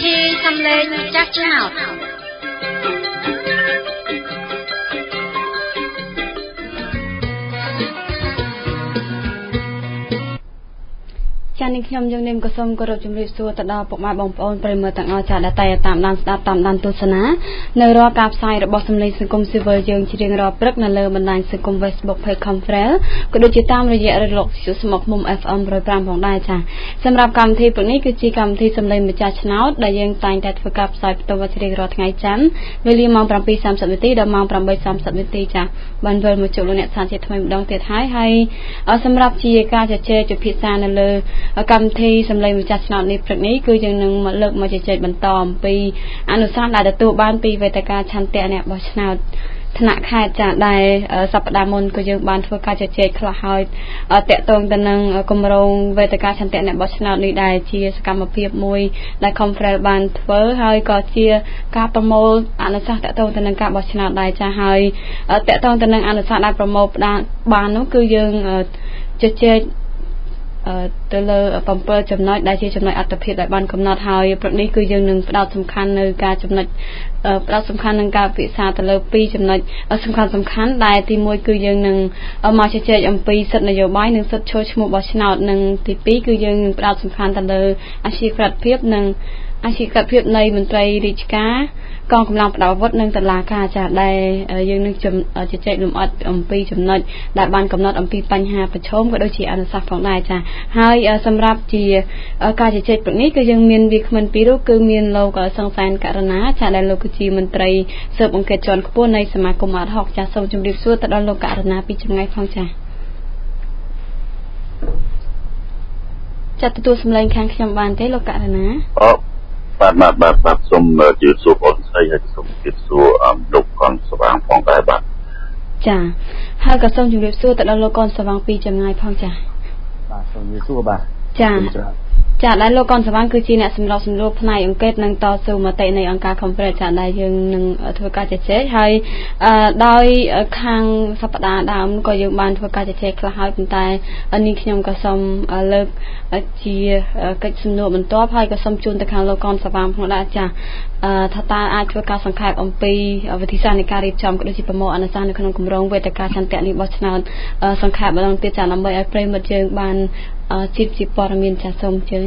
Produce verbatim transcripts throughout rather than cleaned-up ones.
ធីសំឡេងចាស់ឆ្នោតចា៎នេះខ្ញុំយើងនាមក៏សូមគោរពជំរាបសួរទៅដល់ពុកម៉ែបងប្អូនប្រិយមិត្តទាំងអស់ចា៎ដែលតែតាមដានស្ដាប់តាមដានទស្សនានៅរាល់ការផ្សាយរបស់សំឡេងសង្គមស៊ីវិលយើងជារៀងរាល់ព្រឹកនៅលើបណ្ដាញសង្គម Facebook Page Conference ក៏ដូចជាតាមរយៈរលកស្មុកមុំ เอฟ เอ็ม หนึ่งร้อยห้าផងដែរចា៎សម្រាប់កម្មវិធីព្រឹកនេះគឺជាកម្មវិធីសំឡេងម្ចាស់ឆ្នោតដែលយើងតែងតែធ្វើការផ្សាយបន្តវេនរៀងរាល់ថ្ងៃច័ន្ទវេលាម៉ោង bảy giờ ba mươi នាទីដល់ម៉ោង tám giờ ba mươi នាទីចា៎បានវិលមកជួបលោកអ្នកសាជាថ្មីម្ដងទៀតហើយហើយសម្រាប់ជាការជជែកពិភាក្សានៅលើកម្មវិធីសំឡេងម្ចាស់ឆ្នោតនេះព្រឹកនេះគឺយើងនឹងមកលើកមកជជែកបន្តអំពីអនុសាសន៍ដែលទទួលបានពីវេទិកាឆន្ទៈអ្នកបោះឆ្នោតថ្នាក់ខេត្តចាស់ដែលសប្តាហ៍មុនក៏យើងបានធ្វើការជជែកខ្លះហើយតាក់ទងទៅនឹងគម្រោងវេទិកាឆន្ទៈអ្នកបោះឆ្នោតនេះដែលជាសកម្មភាពមួយដែល Conference បានធ្វើហើយក៏ជាការប្រមូលអនុសាសន៍តាក់ទងទៅនឹងការបោះឆ្នោតដែរចាស់ហើយតាក់ទងទៅនឹងអនុសាសន៍ដែលប្រមូលបាននោះគឺយើងជជែកទៅលើbảyចំណុចដែលជាចំណុចអត្ថភាពដែលបានកំណត់ហើយព្រឹកនេះគឺយើងនឹងផ្ដោតសំខាន់នៅការចំណុចផ្ដោតសំខាន់នឹងការពិភាក្សាទៅលើពីរចំណុចសំខាន់សំខាន់ដែលទីមួយគឺយើងនឹងមកជជែកអំពីសិទ្ធិនយោបាយនិងសិទ្ធិចូលឈ្មោះបោះឆ្នោតនិងទីពីរគឺយើងនឹងផ្ដោតសំខាន់ទៅលើអាជីវកម្មភាពនិងអាជីវកម្មភាពនៃមន្ត្រីរាជការកងកម្លាំងប្រដាប់អាវុធនិងតុលាការចាស់ដែលយើងនឹងជជែកលម្អិតអំពីចំណុចដែលបានកំណត់អំពីបញ្ហាប្រឈមក៏ដូចជាអនុសាសន៍ផងដែរចាស់ហើយសម្រាប់ជាការជជែកព្រឹកនេះគឺយើងមានវាគ្មិនពីររូបគឺមានលោកសង្សានករណាចាស់ដែលលោកគឺជាមន្ត្រីស៊ើបអង្កេតជាន់ខ្ពស់នៃសមាគមអាតហុកចាស់សូមជម្រាបសួរទៅដល់លោកករណាពីចម្ងាយផងចាស់ចាត់ទទួលសម្លេងខាងខ្ញុំបានទេលោកករណាអូបាទបាទបាទបាទសូមជម្រាបសួរបងស្រីហើយសូមជម្រាបសួរអមលោកកនស្វាងផងដែរបាទចាហើយក៏សូមជម្រាបសួរទៅដល់លោកកនស្វាងពីចម្ងាយផងចាបាទសូមជម្រាបសួរបាទចាចាដែលលោកកនស្វាងគឺជាអ្នកសម្របសម្រួលផ្នែកអង្កេតនិងតស៊ូមតិនៃអង្គការ Conference ចាដែលយើងនឹងធ្វើការជជែកហើយដោយខាងសប្តាហ៍ដើមក៏យើងបានធ្វើការជជែកខ្លះហើយប៉ុន្តែនេះខ្ញុំក៏សូមលើកជាកិច្ចសំណួរបន្ទាប់ហើយក៏សូមជូនទៅខាងលោកកនស្វាងផងដែរចាថាតើអាចធ្វើការសង្ខេបអំពីវិធីសាស្ត្រនៃការរៀបចំក៏ដូចជាប្រមូលអនុសាសន៍នៅក្នុងគម្រោងវេទិកាឆន្ទៈនេះបោះឆ្នោតសង្ខេបម្ដងទៀតចាដើម្បីឲ្យប្រិយមិត្តយើងបានជីវជាព័ត៌មានចាសូមជើញ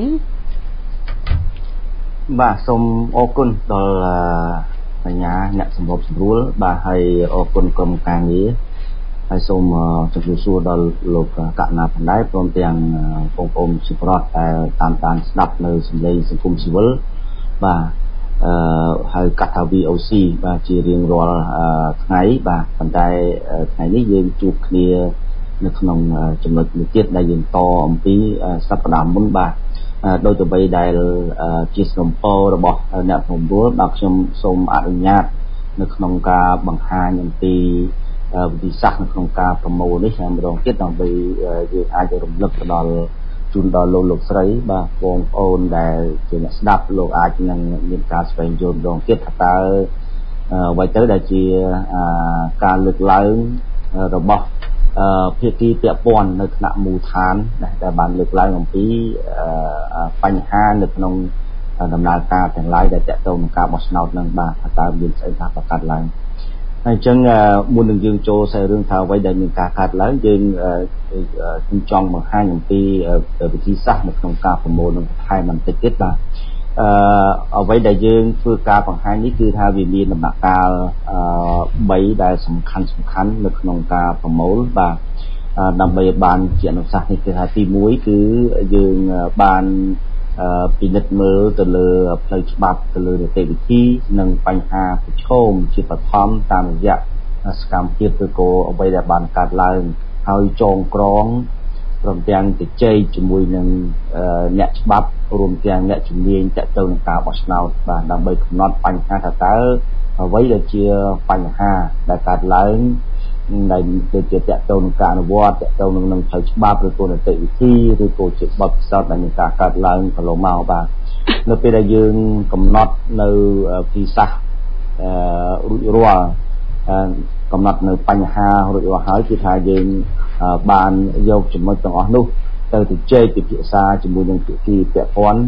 បាទសូមអរគុណដល់បញ្ញាអ្នកសម្របសម្រួលបាទហើយអរគុណក្រុមការងារហើយសូមជម្រាបសួរដល់លោកកណ្ណាផងដែរព្រមទាំងបងប្អូនជាប្រដ្ឋដែលតាមដានស្ដាប់នៅសម្លេងសង្គមស៊ីវិលបាទអឺហើយកាត់ថា វី អូ សី បាទជារៀងរាល់ថ្ងៃបាទប៉ុន្តែថ្ងៃនេះយើងជួបគ្នានៅក្នុងចំណុចមួយទៀតដែលយើងតអំពីសប្តាហ៍មុនបាទដោយទៅបីដែលជាស្នំពោរបស់អ្នកប្រមូលដល់ខ្ញុំសូមអនុញ្ញាតនៅក្នុងការបង្ហាញអំពីវិធីសាស្ត្រនៅក្នុងការប្រមូលនេះម្ដងទៀតដើម្បីយើងអាចរំលឹកទៅដល់ជូនដល់លោកលោកស្រីបាទបងប្អូនដែលជាអ្នកស្ដាប់លោកអាចនឹងមានការស្វែងយល់ម្ដងទៀតថាតើអ្វីទៅដែលជាការលើកឡើងរបស់ភាគីពាក់ព័ន្ធនៅថ្នាក់មូលដ្ឋានដែលបានលើកឡើងអំពីបញ្ហានៅក្នុងដំណើរការទាំងឡាយដែលតាក់ទងនឹងការបោះឆ្នោតនឹងបាទថាតើមានស្អីថាប្រកាសឡើងហើយអញ្ចឹងមុននឹងយើងចូលសេរឿងថាអ្វីដែលមានការកាត់ឡើងយើងខ្ញុំចង់បង្ហាញអំពីវិធីសាស្ត្រនៅក្នុងការប្រមូលនឹងថែមបន្តិចទៀតបាទអឺអ្វីដែលយើងធ្វើការបង្ហាញនេះគឺថាវាមានដំណាក់កាលបីដែលសំខាន់សំខាន់នៅក្នុងការប្រមូលបាទដើម្បីបានជាអនុសាសន៍នេះគឺថាទីមួយគឺយើងបានពិនិត្យមើលទៅលើផ្លូវច្បាប់ទៅលើនីតិវិធីនិងបញ្ហាប្រឈមជាបឋមតាមរយៈសកម្មភាពឬក៏អ្វីដែលបានកាត់ឡើងហើយចងក្រងព្រមទាំងជជែកជាមួយនឹងអ្នកច្បាប់រួមទាំងអ្នកជំនាញតាក់ទងនឹងការបោះឆ្នោតបាទដើម្បីកំណត់បញ្ហាថាតើអ្វីដែលជាបញ្ហាដែលកើតឡើងដែលជាតាក់ទងនឹងការអនុវត្តតាក់ទងនឹងផ្លូវច្បាប់ឬក៏នីតិវិធីឬក៏ជាបទពិសោធន៍ដែលមានការកើតឡើងកន្លងមកបាទនៅពេលដែលយើងកំណត់នៅវិធីសាស្ត្ររួចរាល់កំណត់នៅបញ្ហារួចរាល់ហើយគឺថាយើងបានយកចំណុចទាំងអស់នោះទៅជជែកពិភាក្សាជាមួយនឹងភាគីពាក់ព័ន្ធ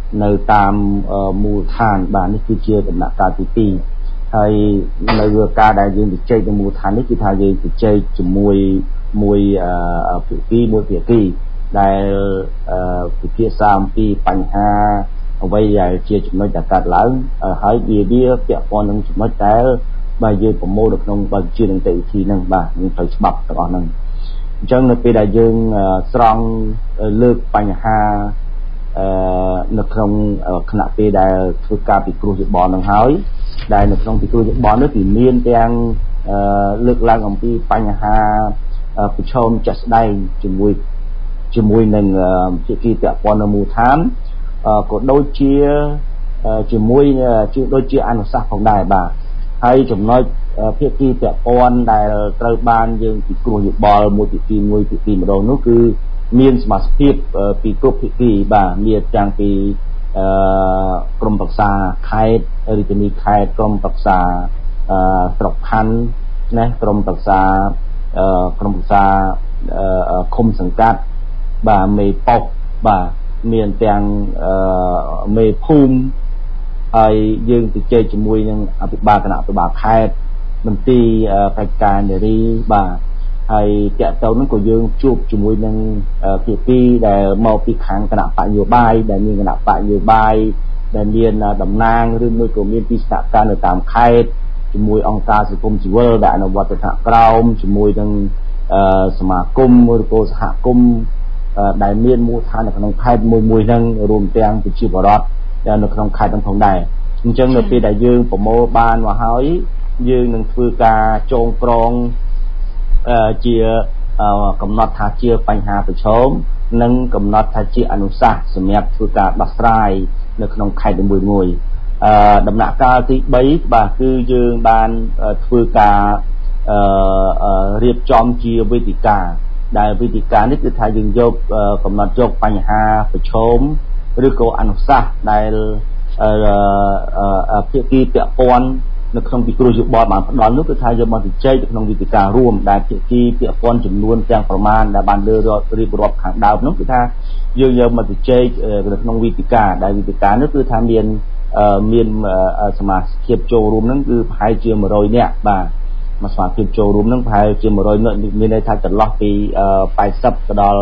នៅតាមមូលដ្ឋានបាទនេះគឺជាដំណាក់កាលទីពីរហើយនៅការដែលយើងជជែកនៅមូលដ្ឋាននេះគឺថាយើងជជែកជាមួយមួយភាគីមួយភាគីដែលពិភាក្សាអំពីបញ្ហាអ្វីដែលជាចំណុចដែលកើតឡើងហើយវាវាពាក់ព័ន្ធនឹងចំណុចដែលបាទយើងប្រមូលនៅក្នុងបើជានីតិវិធីហ្នឹងបាទនឹងត្រូវច្បាប់ទាំងអស់ហ្នឹងអញ្ចឹងនៅពេលដែលយើងស្រង់លើកបញ្ហាអឺនៅក្នុងគណៈពេលដែលធ្វើការពិគ្រោះយោបល់នឹងហើយដែលនៅក្នុងពិគ្រោះយោបល់នេះគឺមានទាំងលើកឡើងអំពីបញ្ហាប្រឈមចាស់ស្ដែងជាមួយជាមួយនឹងភាគីពាក់ព័ន្ធនៅមូលដ្ឋានក៏ដូចជាជាមួយជាដូចជាអនុសាសន៍ផងដែរបាទហើយចំណុចភាគីពាក់ព័ន្ធដែលត្រូវបានយើងពិគ្រោះយោបល់មួយភាគីមួយភាគីម្ដងនោះគឺមានសមាជិកភាពពីគ្រប់ភាគីបាទមានទាំងពីក្រុមប្រឹក្សាខេត្តរាជធានីខេត្តក្រុមប្រឹក្សាស្រុកខណ្ឌណាក្រុមប្រឹក្សាក្រុមប្រឹក្សាឃុំសង្កាត់បាទមេប៉ុកបាទមានទាំងមេភូមិហើយយើងទៅជែកជាមួយនឹងអភិបាលគណៈអភិបាលខេត្តមន្ទីរបេក្ខការនារីបាទហើយតកតទៅនឹងក៏យើងជួបជាមួយនឹងភាគីដែលមកពីខាងគណៈបកនយោបាយដែលមានគណៈបកនយោបាយដែលមានតំណាងឬមួយក៏មានពីស្ថាប័ននៅតាមខេត្តជាមួយអង្គការសង្គមស៊ីវិលដែលអនុវត្តថ្នាក់ក្រោមជាមួយនឹងសមាគមឬក៏សហគមន៍ដែលមានមូលដ្ឋាននៅក្នុងខេត្តមួយមួយហ្នឹងរួមទាំងប្រជាពលរដ្ឋនៅក្នុងខេត្តហ្នឹងផងដែរអញ្ចឹងនៅពេលដែលយើងប្រមូលបានមកហើយយើងនឹងធ្វើការចងក្រងជាកំណត់ថាជាបញ្ហាប្រឈមនិងកំណត់ថាជាអនុសាសន៍សម្រាប់ធ្វើការដោះស្រាយនៅក្នុងខេត្តនីមួយៗដំណាក់កាលទីបីបាទគឺយើងបានធ្វើការរៀបចំជាវេទិកាដែលវេទិកានេះគឺថាយើងយកកំណត់យកបញ្ហាប្រឈមឬក៏អនុសាសន៍ដែលភាគីពាក់ព័ន្ធនៅក្នុងពិគ្រោះយោបល់បានផ្ដល់នោះគឺថាយកមកជជែកក្នុងវេទិការួមដែលភាគីពាក់ព័ន្ធចំនួនទាំងប្រមាណដែលបានលើរៀបរាប់ខាងដើមនោះគឺថាយើងយកមកជជែកនៅក្នុងវេទិកាដែលវេទិកានោះគឺថាមានមានសមាជិកចូលរួមហ្នឹងគឺប្រហែលជាone hundredនាក់បាទមកសមាជិកចូលរួមហ្នឹងប្រហែលជាone hundredនាក់មានន័យថាចន្លោះពីeightyទៅដល់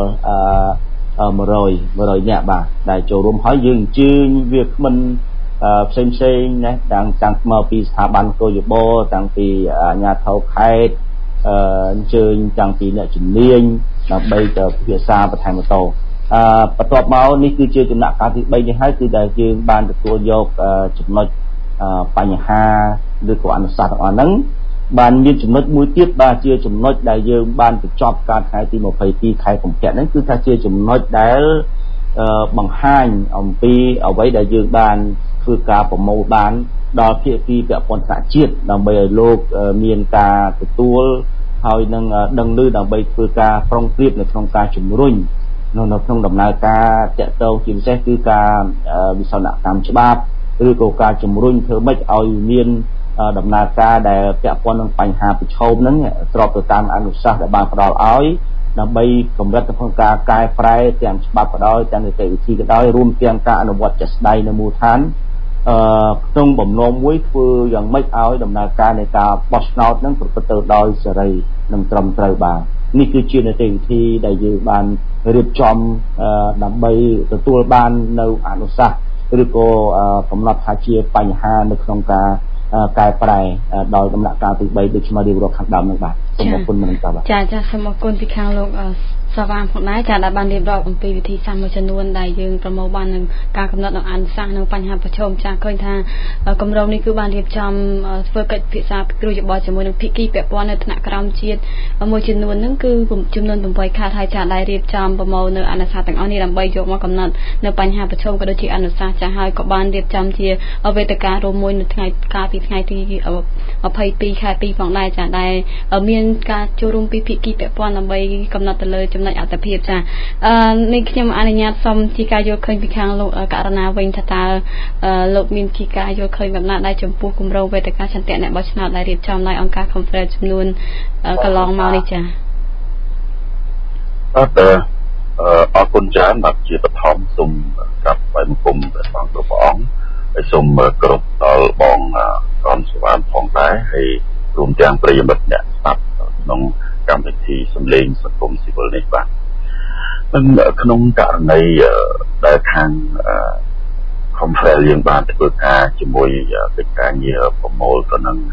one hundredនាក់បាទដែលចូលរួមហើយយើងអញ្ជើញវាគ្មិនផ្សេងផ្សេងណាទាំងទាំងមកពីស្ថាប័នកោយបទាំងពីអាជ្ញាធរខេត្តអញ្ជើញទាំងពីអ្នកជំនាញដើម្បីទៅពិភាក្សាបន្ថែមបន្តអឺបន្ទាប់មកនេះគឺជាចំណាក់កាលទីបីនេះហើយគឺដែលយើងបានទទួលយកចំណុចបញ្ហាឬក៏អនុសាសន៍ទាំងអស់ហ្នឹងបានមានចំណុចមួយទៀតបាទជាចំណុចដែលយើងបានបញ្ចប់ការថ្ងៃទីtwenty-twoខែកុម្ភៈហ្នឹងគឺថាជាចំណុចដែលបង្ហាញអំពីអ្វីដែលយើងបានធ្វើការប្រមូលបានដល់ភាគីពាក់ព័ន្ធថ្នាក់ជាតិដើម្បីឲ្យលោកមានការទទួលហើយនឹងដឹងឮដើម្បីធ្វើការប្រុងប្រៀបនៅក្នុងការជំរុញនៅក្នុងដំណើរការតាក់ទងជាពិសេសគឺការវិសោធនកម្មច្បាប់ឬក៏ការជំរុញធ្វើម៉េចឲ្យមានដំណើរការដែលពាក់ព័ន្ធនឹងបញ្ហាប្រឈមហ្នឹងស្របទៅតាមអនុសាសន៍ដែលបានផ្ដល់ឲ្យដើម្បីកម្រិតក្នុងការកែប្រែទាំងច្បាប់ក៏ដោយទាំងនីតិវិធីក៏ដោយរួមទាំងការអនុវត្តជាក់ស្ដែងនៅមូលដ្ឋានអឺក្នុងបំណងមួយធ្វើយ៉ាងម៉េចឲ្យដំណើរការនៃការបោះឆ្នោតហ្នឹងប្រព្រឹត្តទៅដោយសេរីនិងត្រឹមត្រូវបាទនេះគឺជានីតិវិធីដែលយើងបានរៀបចំដើម្បីទទួលបាននៅអនុសាសន៍ឬក៏កំណត់ថាជាបញ្ហានៅក្នុងការកែប្រែដោយដំណាក់កាលទីបីដូចខ្ញុំរៀបរាប់ខាងដើមហ្នឹងបាទសូមអរគុណមិនតាបាទចាចាសូមអរគុណពីខាងលោកសវ៉ាផងដែរចាដែលបានរៀបរាប់អំពីវិធីសាស្ត្រមួយចំនួនដែលយើងប្រមូលបាននឹងការកំណត់នៅអនុសាសន៍និងបញ្ហាប្រឈមចាឃើញថាគម្រោងនេះគឺបានរៀបចំធ្វើកិច្ចពិភាក្សាពិគ្រោះយោបល់ជាមួយនឹងភាគីពាក់ព័ន្ធនៅថ្នាក់ក្រោមជាតិមួយចំនួនហ្នឹងគឺចំនួនeightខែហើយចាដែលរៀបចំប្រមូលនៅអនុសាសន៍ទាំងអស់នេះដើម្បីយកមកកំណត់នៅបញ្ហាប្រឈមក៏ដូចជាអនុសាសន៍ចាហើយក៏បានរៀបចំជាវេទិការួមមួយនៅថ្ងៃកាលពីថ្ងៃទីtwenty-twoខែtwoផងដែរចាដែលមានការចូលរួមពីភាគីពាក់ព័ន្ធដើម្បីកំណត់ទៅលើចំណុចអត្ថភាពចាអឺនេះខ្ញុំអនុញ្ញាតសូមជាការយល់ឃើញពីខាងលោកករណាវិញថាតើលោកមានជាការយល់ឃើញបែបណាដែរចំពោះគម្រោងវេទិកាឆន្ទៈអ្នកបោះឆ្នោតដែលរៀបចំដោយអង្គការ Conference ចំនួនកន្លងមកនេះចាអត់អរគុណច្រើនបាទជាបឋមសូមក្រាបថ្វាយបង្គំព្រះអង្គគ្រប់ព្រះអង្គហើយសូមគោរពដល់បងកនស្វានផងដែរហើយរួមទាំងប្រិយមិត្តអ្នកស្ដាប់ក្នុងកម្មវិធីសម្លេងសង្គមស៊ីវិលនេះបាទក្នុងករណីដែលខាង Confrel យើងបានធ្វើការជាមួយកិច្ចការងារប្រមូលទៅនឹង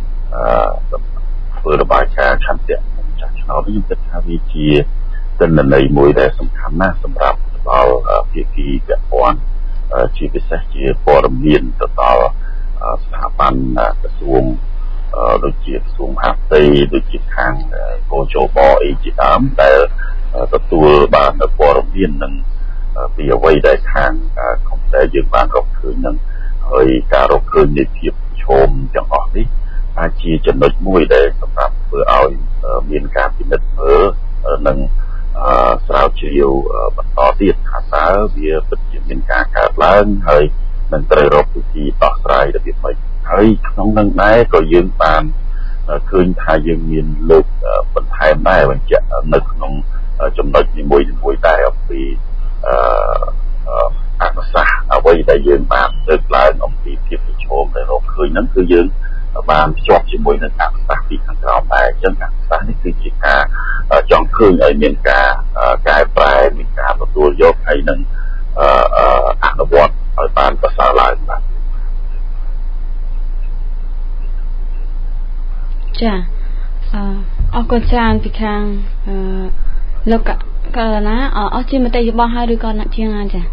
ធ្វើរបាយការណ៍ឆន្ទៈចាស់ឆ្នោតនេះខ្ញុំគិតថាវាជាទិន្នន័យមួយដែលសំខាន់ណាស់សម្រាប់ដល់ភាគីពាក់ព័ន្ធជាពិសេសជាព័ត៌មានទៅដល់ស្ថាប័នក្រសួងដូចជាក្រសួងមហាផ្ទៃដូចជាខាងកោជបអីជាដើមដែលទទួលបានព័ត៌មាននឹងពីអ្វីដែលខាងកុំតែយើងបានរកឃើញនឹងហើយការរកឃើញនៃភាពឈោមទាំងអស់នេះអាចជាចំណុចមួយដែលសម្រាប់ធ្វើឲ្យមានការពិនិត្យមើលនិងស្រាវជ្រាវបន្តទៀតថាតើវាពិតជាមានការកើតឡើងហើយនឹងត្រូវរកវិធីដោះស្រាយរបៀបម៉េចហើយក្នុងនឹងដែរក៏យើងបានឃើញថាយើងមានលើកបន្ថែមដែរបញ្ជាក់នៅក្នុងចំណុចនីមួយៗដែរអំពីអឺអនុសាសន៍អ្វីដែលយើងបានលើកឡើងអំពីភាពប្រឈមដែលរកឃើញហ្នឹងគឺយើងបានភ្ជាប់ជាមួយនឹងអនុសាសន៍ពីខាងក្រោមដែរអញ្ចឹងអនុសាសន៍នេះគឺជាការចង់ឃើញឲ្យមានការកែប្រែមានការទទួលយកហើយនឹងអនុវត្តឲ្យបានប្រសើរឡើងបាទចាអរគុណច្រើនពីខាងលោកករណាអស់ជាមតិយោបល់ហើយឬក៏អ្នកជាងណាចា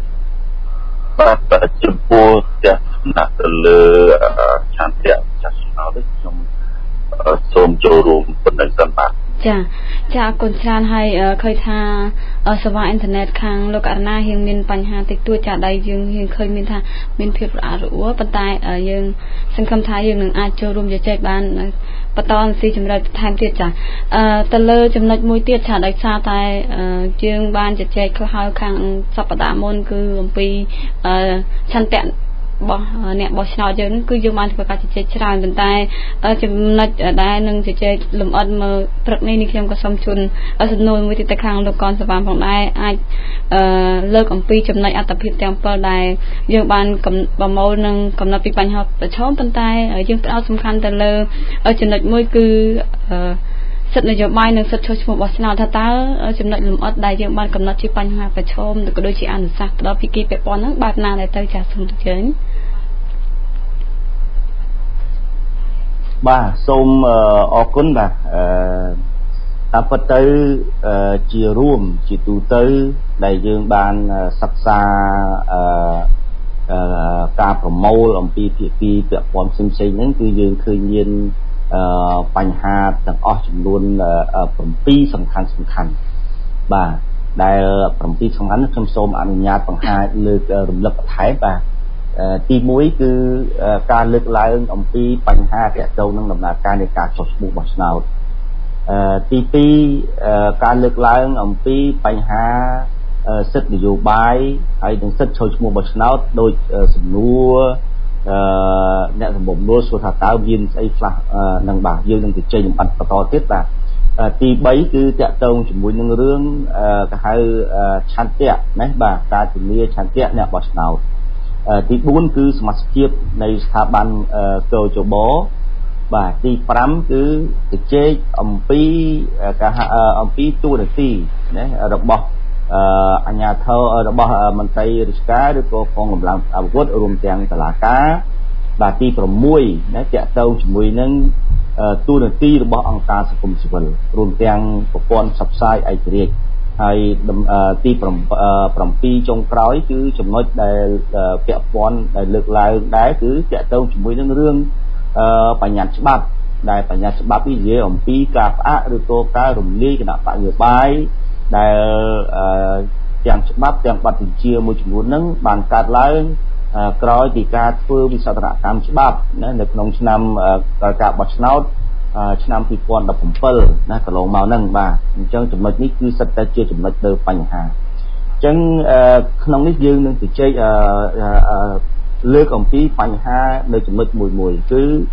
បាទចំពោះទស្សនៈទៅលើឆន្ទៈចាស់ឆ្នោតនេះខ្ញុំសូមចូលរួមប៉ុណ្ណឹងសិនបាទចាចាអរគុណច្រើនហើយឃើញថាសេវាអ៊ីនធឺណិតខាងលោកករណារៀងមានបញ្ហាតិចតួចចាដែលយើងរៀងឃើញមានថាមានភាពរអាក់រអួលប៉ុន្តែយើងសង្ឃឹមថាយើងនឹងអាចចូលរួមជជែកបានបន្តស៊ីជម្រៅបន្ថែមទៀតចាអឺទៅលើចំណុចមួយទៀតចាដោយសារតែយើងបានជជែកខ្លះហើយខាងសប្តាហ៍មុនគឺអំពីឆន្ទៈរបស់អ្នកបោះឆ្នោតយើងគឺយើងបានធ្វើការជជែកច្រើនប៉ុន្តែចំណុចដែលនឹងជជែកលម្អិតមើលព្រឹកនេះនេះខ្ញុំក៏សូមជូនសំណួរមួយទៀតទៅខាងលោកកនសវណ្ណផងដែរអាចលើកអំពីចំណុចអត្តភាពទាំងពីរដែលយើងបានប្រមូលនឹងកំណត់ពីបញ្ហាប្រឈមប៉ុន្តែយើងផ្ដោតសំខាន់ទៅលើចំណុចមួយគឺសិទ្ធិនយោបាយនិងសិទ្ធិចូលឈ្មោះបោះឆ្នោតថាតើចំណុចលម្អិតដែលយើងបានកំណត់ជាបញ្ហាប្រឈមក៏ដូចជាអនុសាសន៍ទៅដល់ភាគីពាក់ព័ន្ធហ្នឹងបែបណាដែលទៅចាស់សូមជើញបាទសូមអរគុណបាទអឺតាមពិតទៅជារួមជាទូទៅដែលយើងបានសិក្សាអឺការប្រមូលអំពីភាគីពាក់ព័ន្ធផ្សេងៗហ្នឹងគឺយើងឃើញមានបញ្ហាទាំងអស់ចំនួន7សំខាន់សំខាន់បាទដែល7សំខាន់នេះខ្ញុំសូមអនុញ្ញាតបង្ហាញលើករំលឹកបន្ថែមបាទទី1គឺការលើកឡើងអំពីបញ្ហាទាក់ទងនឹងដំណើរការនៃការចុះឈ្មោះបោះឆ្នោតទី2ការលើកឡើងអំពីបញ្ហាសិទ្ធិនយោបាយហើយនិងសិទ្ធិចូលឈ្មោះបោះឆ្នោតដោយសំណួរអឺអ្នកសម្បំនួលសួរថាតើមានស្អីខ្លះនឹងបាទយើងនឹងទៅចេញលម្អិតបន្តទៀតបាទទី3គឺតាក់ទងជាមួយនឹងរឿងគេហៅឆន្ទៈណាបាទការជំនាញឆន្ទៈអ្នកបោះឆ្នោតទី4គឺសមាជិកភាពនៃស្ថាប័នកោជបបាទទី5គឺជជែកអំពីការអំពីទូរនទីណារបស់អញ្ញាធិបរបស់មន្ត្រីរាជការឬក៏កងកម្លាំងអាវុធរួមទាំងតុលាការបាទទី6ណាតាក់ទងជាមួយនឹងទូរនទីរបស់អង្គការសង្គមស៊ីវិលរួមទាំងប្រព័ន្ធផ្សព្វផ្សាយឯករាជ្យហើយទី7ចុងក្រោយគឺចំណុចដែលពាក់ព័ន្ធដែលលើកឡើងដែរគឺតាក់ទងជាមួយនឹងរឿងបញ្ញត្តិច្បាប់ដែលបញ្ញត្តិច្បាប់នេះនិយាយអំពីការផ្អាកឬក៏ការរំលាយគណៈបកនយោបាយដែលទាំងច្បាប់ទាំងបទបញ្ជាមួយចំនួនហ្នឹងបានកើតឡើងក្រោយពីការធ្វើវិសោធនកម្មច្បាប់ណានៅក្នុងឆ្នាំការបោះឆ្នោតឆ្នាំពីរពាន់ដប់ប្រាំណាកន្លងមកហ្នឹងបាទអញ្ចឹងចំណុចនេះគឺសិតតែជាចំណុចលើបញ្ហាអញ្ចឹងក្នុងនេះយើងនឹងជជែកលើកអំពីបញ្ហានៅចំណុចមួយមួយគឺ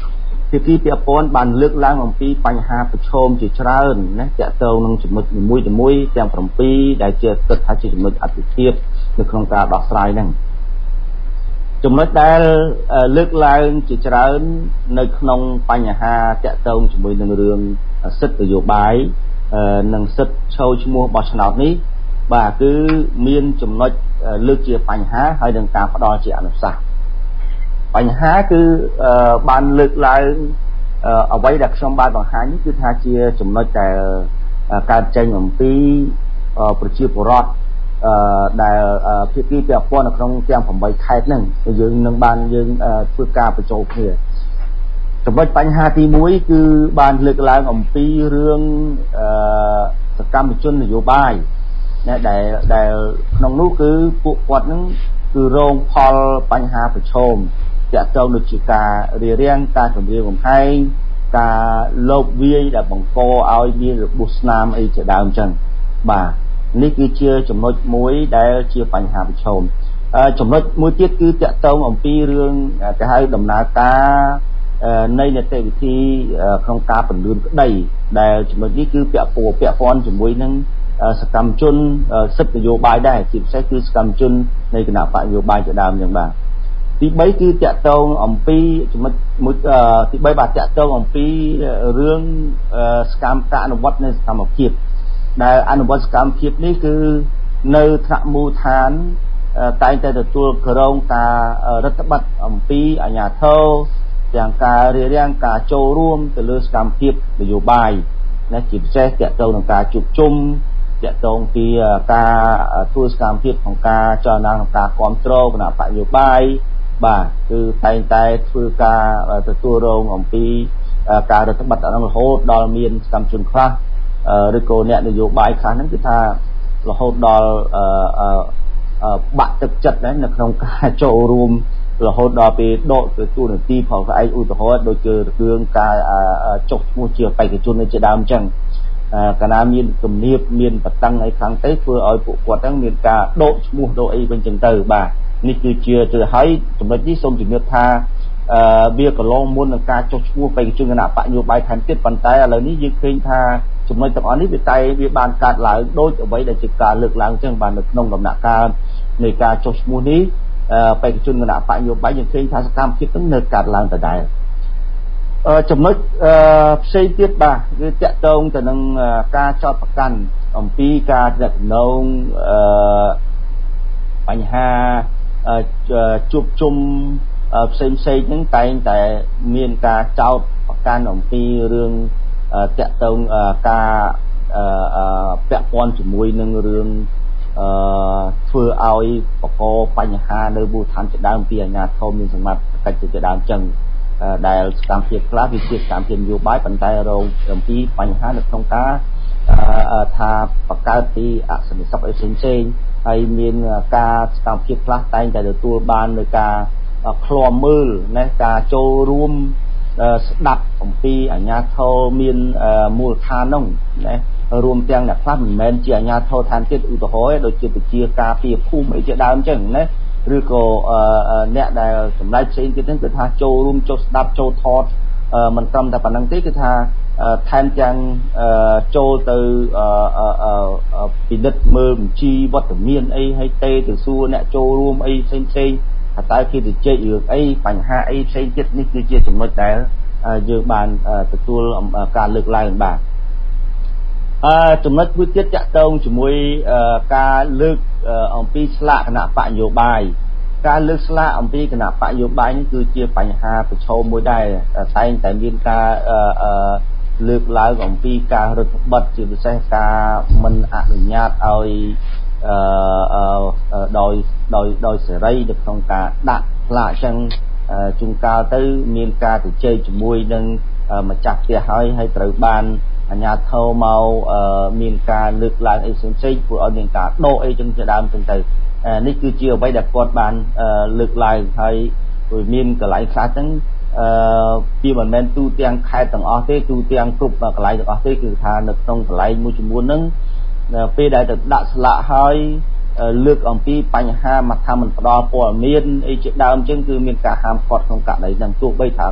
ភាគីពាក់ព័ន្ធបានលើកឡើងអំពីបញ្ហាប្រឈមជាច្រើនណាទាក់ទងនឹងចំណុចមួយៗទាំង7ដែលជាគិតថាជាចំណុចអតិភិបនៅក្នុងការដោះស្រាយហ្នឹងចំណុចដែលលើកឡើងជាច្រើននៅក្នុងបញ្ហាទាក់ទងជាមួយនឹងរឿងសិទ្ធិនយោបាយនិងសិទ្ធិចូលឈ្មោះបោះឆ្នោតនេះបាទគឺមានចំណុចលើកជាបញ្ហាហើយនឹងការផ្ដល់ជាអនុសាសន៍បញ្ហាគឺបានលើកឡើងអ្វីដែលខ្ញុំបានបង្ហាញនេះគឺថាជាចំណុចដែលកើតចេញអំពីប្រជាពលរដ្ឋដែលភាគីពាក់ព័ន្ធនៅក្នុងទាំង8ខេត្តហ្នឹងយើងនឹងបានយើងធ្វើការបញ្ចូលគ្នាចំណុចបញ្ហាទី1គឺបានលើកឡើងអំពីរឿងសកម្មជននយោបាយណាដែលដែលក្នុងនោះគឺពួកគាត់ហ្នឹងគឺរងផលបញ្ហាប្រឈមទាក់ទងដូចជាការរារាំងការគំរាមកំហែងការលបវាយដែលបង្កឲ្យមានរបួសស្នាមអីជាដើមចឹងបាទនេះគឺជាចំណុចមួយដែលជាបញ្ហាប្រឈមចំណុចមួយទៀតគឺតាក់ទងអំពីរឿងគេហៅដំណើរការនៃនីតិវិធីក្នុងការពន្លឿនក្តីដែលចំណុចនេះគឺពាក់ព័ន្ធពាក់ព័ន្ធជាមួយនឹងសកម្មជនសិទ្ធិនយោបាយដែរជាពិសេសគឺសកម្មជននៃគណៈបកនយោបាយជាដើមចឹងបាទទី3គឺតាក់ទងអំពីចំណុចមួយទី3បាទតាក់ទងអំពីរឿងសកម្មការអនុវត្តនៃសកម្មភាពដែលអនុវត្តសកម្មភាពនេះគឺនៅថ្នាក់មូលដ្ឋានតែងតែទទួលក្រងការរដ្ឋបတ်អំពីអាជ្ញាធរទាំងការរារាំងការចូលរួមទៅលើសកម្មភាពនយោបាយណាជាពិសេសតាក់ទងនឹងការជួបជុំតាក់ទងពីការធ្វើសកម្មភាពក្នុងការចលនាក្នុងការគ្រប់គ្រងគណៈបកនយោបាយបាទគឺតែងតែធ្វើការទទួលរងអំពីការរដ្ឋបတ်អនុរហូតដល់មានសកម្មជនខ្លះឬក៏អ្នកនយោបាយខ្លះហ្នឹងគឺថារហូតដល់បាក់ទឹកចិត្តនៅក្នុងការចូលរួមរហូតដល់ពេលដកទៅទូនាទីផងស្អែកឧទាហរណ៍ដូចជារឿងការចុះឈ្មោះជាបេក្ខជននៅជាដើមអញ្ចឹងកាលណាមានគំនាបមានបតឹងអីខាងទៅធ្វើឲ្យពួកគាត់ហ្នឹងមានការដកឈ្មោះដកអីវិញអញ្ចឹងទៅបាទនេះគឺជាទៅហើយចំណុចនេះសូមជំរាបថាវាកន្លងមុននឹងការចុះឈ្មោះបេក្ខជនគណៈបកនយោបាយថែមទៀតប៉ុន្តែឥឡូវនេះយើងឃើញថាចំណុចទាំងអស់នេះវាតែវាបានកើតឡើងដូចអ្វីដែលជាការលើកឡើងចឹងបាននៅក្នុងដំណាក់កាលនៃការចុះឈ្មោះនេះបេក្ខជនគណៈបកនយោបាយយើងឃើញថាសកម្មភាពហ្នឹងនៅកើតឡើងដដែលចំណុចផ្សេងទៀតបាទគឺតាក់ទងទៅនឹងការចោទប្រកាន់អំពីការទំនាក់ទំនងបញ្ហាជួបជុំផ្សេងផ្សេងហ្នឹងតែងតែមានការចោទប្រកាន់អំពីរឿងតាក់ទងការពាក់ព័ន្ធជាមួយនឹងរឿងធ្វើឲ្យបកកបញ្ហានៅមូលដ្ឋានជាដើមពីអាជ្ញាធរមានសមត្ថកិច្ចជាដើមចឹងដែលសកម្មភាពខ្លះវាជាសកម្មភាពនយោបាយប៉ុន្តែរងអំពីបញ្ហានៅក្នុងការថាបង្កើតពីអសន្តិសុខអីផ្សេងៗហើយមានការសកម្មភាពខ្លះតែងតែទទួលបាននៅការឃ្លាំមើលណាការចូលរួមស្ដាប់អំពីអាជ្ញាធរមានមូលដ្ឋាននោះណារួមទាំងអ្នកខ្លះមិនមែនជាអាជ្ញាធរឋានទៀតឧទាហរណ៍ដូចជាពជាការពារភូមិអីជាដើមអញ្ចឹងណាឬក៏អ្នកដែលចំណែកផ្សេងទៀតហ្នឹងគឺថាចូលរួមចុះស្ដាប់ចូលថតមិនត្រឹមតែប៉ុណ្្នឹងទេគឺថាថែមទាំងចូលទៅពិនិត្យមើលបញ្ជីវត្តមានអីហើយទេទៅសួរអ្នកចូលរួមអីផ្សេងផ្សេងថាតើគេទៅជែករឿងអីបញ្ហាអីផ្សេងទៀតនេះគឺជាចំណុចដែលយើងបានទទួលការលើកឡើងបាទអឺចំណុចមួយទៀតតាក់ទងជាមួយការលើកអំពីស្លាកគណៈបកនយោបាយការលើកស្លាកអំពីគណៈបកនយោបាយនេះគឺជាបញ្ហាប្រឈមមួយដែរតែងតែមានការលើកឡើងអំពីការរដ្ឋបတ်ជាពិសេសការមិនអនុញ្ញាតឲ្យអឺដោយដោយដោយសេរីនៅក្នុងការដាក់ស្លាកអញ្ចឹងជួនកាលទៅមានការជជែកជាមួយនឹងម្ចាស់ផ្ទះហើយហើយត្រូវបានអាជ្ញាធរមកមានការលើកឡើងអីផ្សេងៗធ្វើឲ្យមានការដកអីចឹងជាដើមចឹងទៅនេះគឺជាអ្វីដែលគាត់បានលើកឡើងហើយមានកន្លែងខ្លះហ្នឹងអឺពីមិនមែនទូទាំងខេត្តទាំងអស់ទេទូទាំងគ្រប់កន្លែងទាំងអស់ទេគឺថានៅក្នុងកន្លែងមួយចំនួនហ្នឹងពេលដែលទៅដាក់ស្លាកហើយលើកអំពីបញ្ហាមកថាមិនផ្ដល់ព័ត៌មានអីជាដើមចឹងគឺមានការហាមឃាត់ក្នុងករណីហ្នឹងទោះបីថា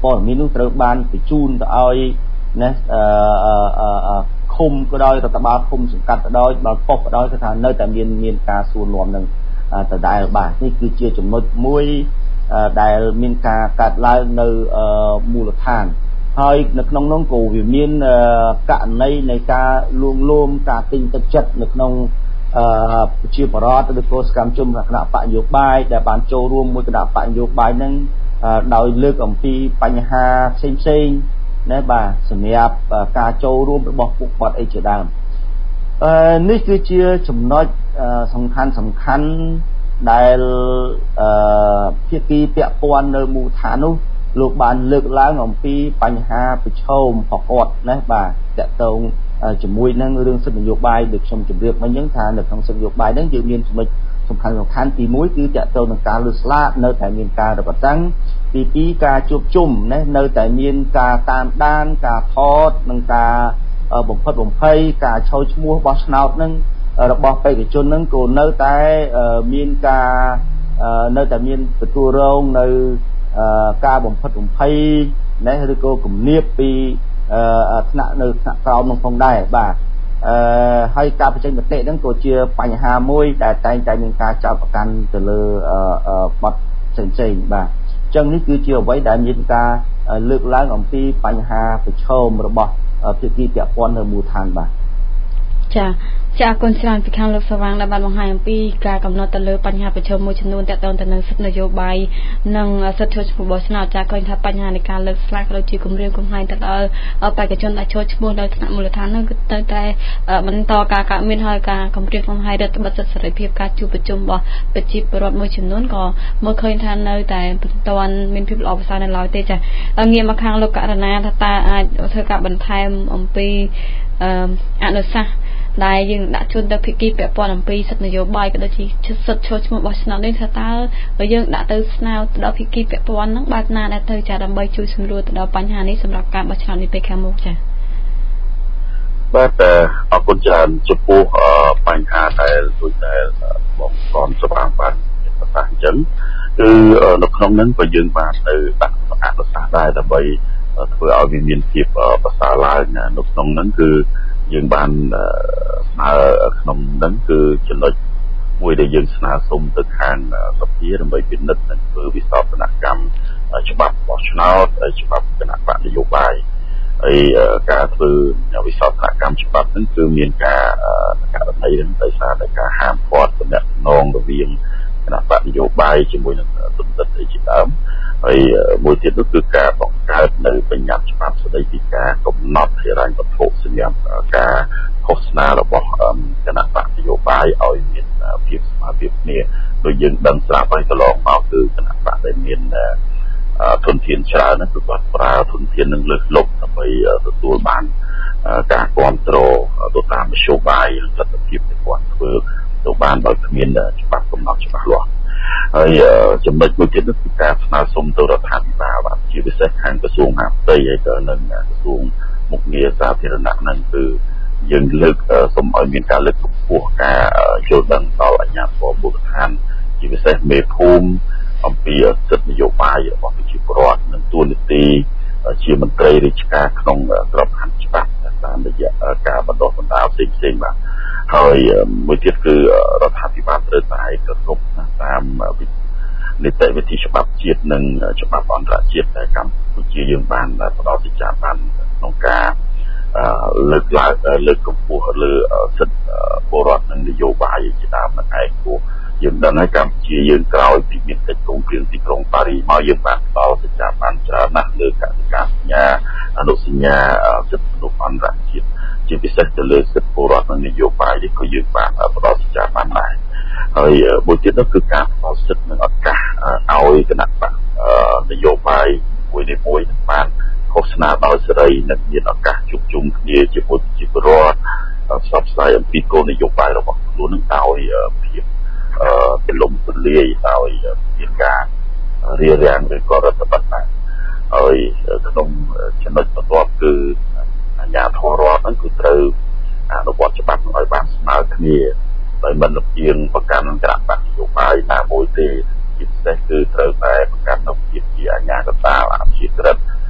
ព័ត៌មាននោះត្រូវបានបញ្ជូនទៅឲ្យណាអឺឃុំក៏ដោយរដ្ឋបាលឃុំសង្កាត់ក៏ដោយដល់ប៉ុស្តិ៍ក៏ដោយគឺថានៅតែមានមានការសួរនាំនឹងដដែលបាទនេះគឺជាចំណុចមួយដែលមានការកាត់ឡើងនៅមូលដ្ឋានហើយនៅក្នុងនោះក៏វាមានករណីនៃការលួងលោមការទិញទឹកចិត្តនៅក្នុងប្រជាពលរដ្ឋឬក៏សកម្មជនគណៈបកនយោបាយដែលបានចូលរួមមួយគណៈបកនយោបាយហ្នឹងដោយលើកអំពីបញ្ហាផ្សេងផ្សេងណាបាទសម្រាប់ការចូលរួមរបស់ពួកគាត់អីជាដើមអឺនេះគឺជាចំណុចសំខាន់សំខាន់ដែលអឺភាគីពាក់ព័ន្ធនៅមូលដ្ឋាននោះលោកបានលើកឡើងអំពីបញ្ហាប្រឈមរបស់គាត់ណាបាទតកតងជាមួយនឹងរឿងសិទ្ធិនយោបាយដូចខ្ញុំជម្រាបមិញហ្នឹងថានៅក្នុងសិទ្ធិនយោបាយហ្នឹងយើងមានចំណុចសំខាន់សំខាន់ទីមួយគឺតកតងនឹងការលើកស្លាកនៅតែមានការរឹតបន្តឹងទីពីរការជួបជុំណានៅតែមានការតាមដានការថតនិងការបំផិតបំភ័យការឆោឈ្មោះបោះឆ្នោតហ្នឹងរបស់បេក្ខជនហ្នឹងក៏នៅតែមានការនៅតែមានទទួលរងនៅការបំផិតបំភ័យណាឬក៏គំនាបពីថ្នាក់នៅថ្នាក់ក្រោមនោះផងដែរបាទអឺហើយការបញ្ចេញមតិហ្នឹងក៏ជាបញ្ហាមួយដែលតែងតែមានការចោទប្រកាន់ទៅលើបទផ្សេងផ្សេងបាទអញ្ចឹងនេះគឺជាអ្វីដែលមានការលើកឡើងអំពីបញ្ហាប្រឈមរបស់ភាគីពាក់ព័ន្ធនៅមូលដ្ឋានបាទចាចាអរគុណច្រើនពីខាងលោកសវាងដែលបានបង្ហាញអំពីការកំណត់ទៅលើបញ្ហាប្រឈមមួយចំនួនទាក់ទងទៅនឹងសិទ្ធិនយោបាយនិងសិទ្ធិចូលឈ្មោះបោះឆ្នោតចាឃើញថាបញ្ហានៃការលើកស្លាកក៏ដូចជាគម្រាមកំហែងទៅដល់បេក្ខជនដែលចូលឈ្មោះនៅថ្នាក់មូលដ្ឋាននោះគឺទៅតែបន្តការកើតមានហើយការគម្រាមកំហែងរដ្ឋបិទសិទ្ធិសេរីភាពការជួបប្រជុំរបស់ប្រជាពលរដ្ឋមួយចំនួនក៏មើលឃើញថានៅតែមិនទាន់មានភាពល្អប្រសើរនៅឡើយទេចាងាកមកខាងលោកករណាថាតើអាចធ្វើការបន្ថែមអំពីអនុសាសន៍ដែលយើងដាក់ជូនទៅភាគីពាក់ព័ន្ធអំពីសិទ្ធិនយោបាយក៏ដូចជាសិទ្ធិចូលឈ្មោះបោះឆ្នោតនេះថាតើយើងដាក់ទៅស្នើទៅដល់ភាគីពាក់ព័ន្ធហ្នឹងបែបណាដែលទៅចាដើម្បីជួយសម្រួលទៅដល់បញ្ហានេះសម្រាប់ការបោះឆ្នោតនេះពេលខាងមុខចាបាទអរគុណច្រើនចំពោះបញ្ហាដែលដូចដែលបងប្អូនសម្រាប់បានប្រកាសអញ្ចឹងគឺនៅក្នុងហ្នឹងក៏យើងបានទៅដាក់អនុសាសន៍ដែរដើម្បីធ្វើឲ្យវាមានភាពប្រសើរឡើងនៅក្នុងហ្នឹងគឺយើងបានស្នើក្នុងហ្នឹងគឺចំណុចមួយដែលយើងស្នើសុំទៅខាងសភាដើម្បីពិនិត្យនិងធ្វើវិសោធនកម្មច្បាប់បោះឆ្នោតច្បាប់គណៈបកនយោបាយហើយការធ្វើវិសោធនកម្មច្បាប់ហ្នឹងគឺមានការករណីហ្នឹងដោយសារតែការហាមឃាត់ទំនាក់ទំនងរវាងគណៈបកនយោបាយជាមួយនឹងទន្ទឹមអីជាដើមហើយមួយទៀតនោះគឺការបង្កើតនៅបញ្ញត្តិច្បាប់ស្តីពីការកំណត់ហិរញ្ញវត្ថុសម្រាប់ការឃោសនារបស់គណៈបកនយោបាយឲ្យមានភាពស្មើភាពគ្នាដោយយើងដឹងស្រាប់ហើយកន្លងមកគឺគណៈបកដែលមានធនធានច្រើនគឺគាត់ប្រើធនធាននឹងលើសលប់ដើម្បីទទួលបានការគ្រប់គ្រងទៅតាមនយោបាយនិងលទ្ធភាពដែលគាត់ធ្វើទៅបានដោយគ្មានច្បាប់កំណត់ច្បាស់លាស់ហើយចំណុចមួយទៀតគឺការស្នើសុំទៅរដ្ឋាភិបាលបាទជាពិសេសខាងក្រសួងមហាផ្ទៃហើយក៏នឹងក្រសួងមុខងារសាធារណៈហ្នឹងគឺយើងលើកសូមឲ្យមានការលើកកម្ពស់ការយល់ដឹងដល់អាជ្ញាធរមូលដ្ឋានជាពិសេសមេភូមិអំពីសិទ្ធិនយោបាយរបស់ប្រជាពលរដ្ឋនិងទួនាទីជាមន្ត្រីរាជការក្នុងក្របខ័ណ្ឌច្បាប់តាមរយៈការបណ្ដុះបណ្ដាលផ្សេងៗបាទហើយមួយទៀតគឺរដ្ឋាភិបាលត្រូវតែគោរពតាមនីតិវិធីច្បាប់ជាតិនិងច្បាប់អន្តរជាតិដែលកម្ពុជាយើងបានផ្ដល់សេចក្ដីបានក្នុងការលើកឡើងលើកកម្ពស់លើសិទ្ធិពលរដ្ឋនិងនយោបាយជាដើមនឹងឯងព្រោះយើងដឹងហើយកម្ពុជាយើងក្រោយពីមានកិច្ចព្រមព្រៀងទីក្រុងប៉ារីសមកយើងបានផ្ដល់សេចក្ដីបានច្រើនណាស់លើកតិកាសញ្ញាអនុសញ្ញាសិទ្ធិមនុស្សអន្តរជាតិជាពិសេសទៅលើសិទ្ធិពលរដ្ឋនិងនយោបាយនេះក៏យើងបានផ្ដល់សេចក្ដីបានដែរហើយមួយទៀតនោះគឺការផ្ដល់សិទ្ធិនិងឱកាសឲ្យគណៈបកនយោបាយមួយនេះមួយបានឃោសនាដោយសេរីនិងមានឱកាសជួបជុំគ្នាជាមួយប្រជាពលរដ្ឋផ្សព្វផ្សាយអំពីគោលនយោបាយរបស់ខ្លួននឹងដោយភាពទូលំទូលាយដោយមានការរៀបរៀងឬក៏រដ្ឋបတ်ដែរហើយក្នុងចំណុចបន្ទាប់គឺអាជ្ញាធររដ្ឋហ្នឹងគឺត្រូវអនុវត្តច្បាប់ឲ្យបានស្មើគ្នាដោយមិនលំអៀងប្រកាន់គណៈបកនយោបាយណាមួយទេជាពិសេសគឺត្រូវតែប្រកាន់នូវភាពជាអាជ្ញាកណ្ដាលអព្យាក្រឹត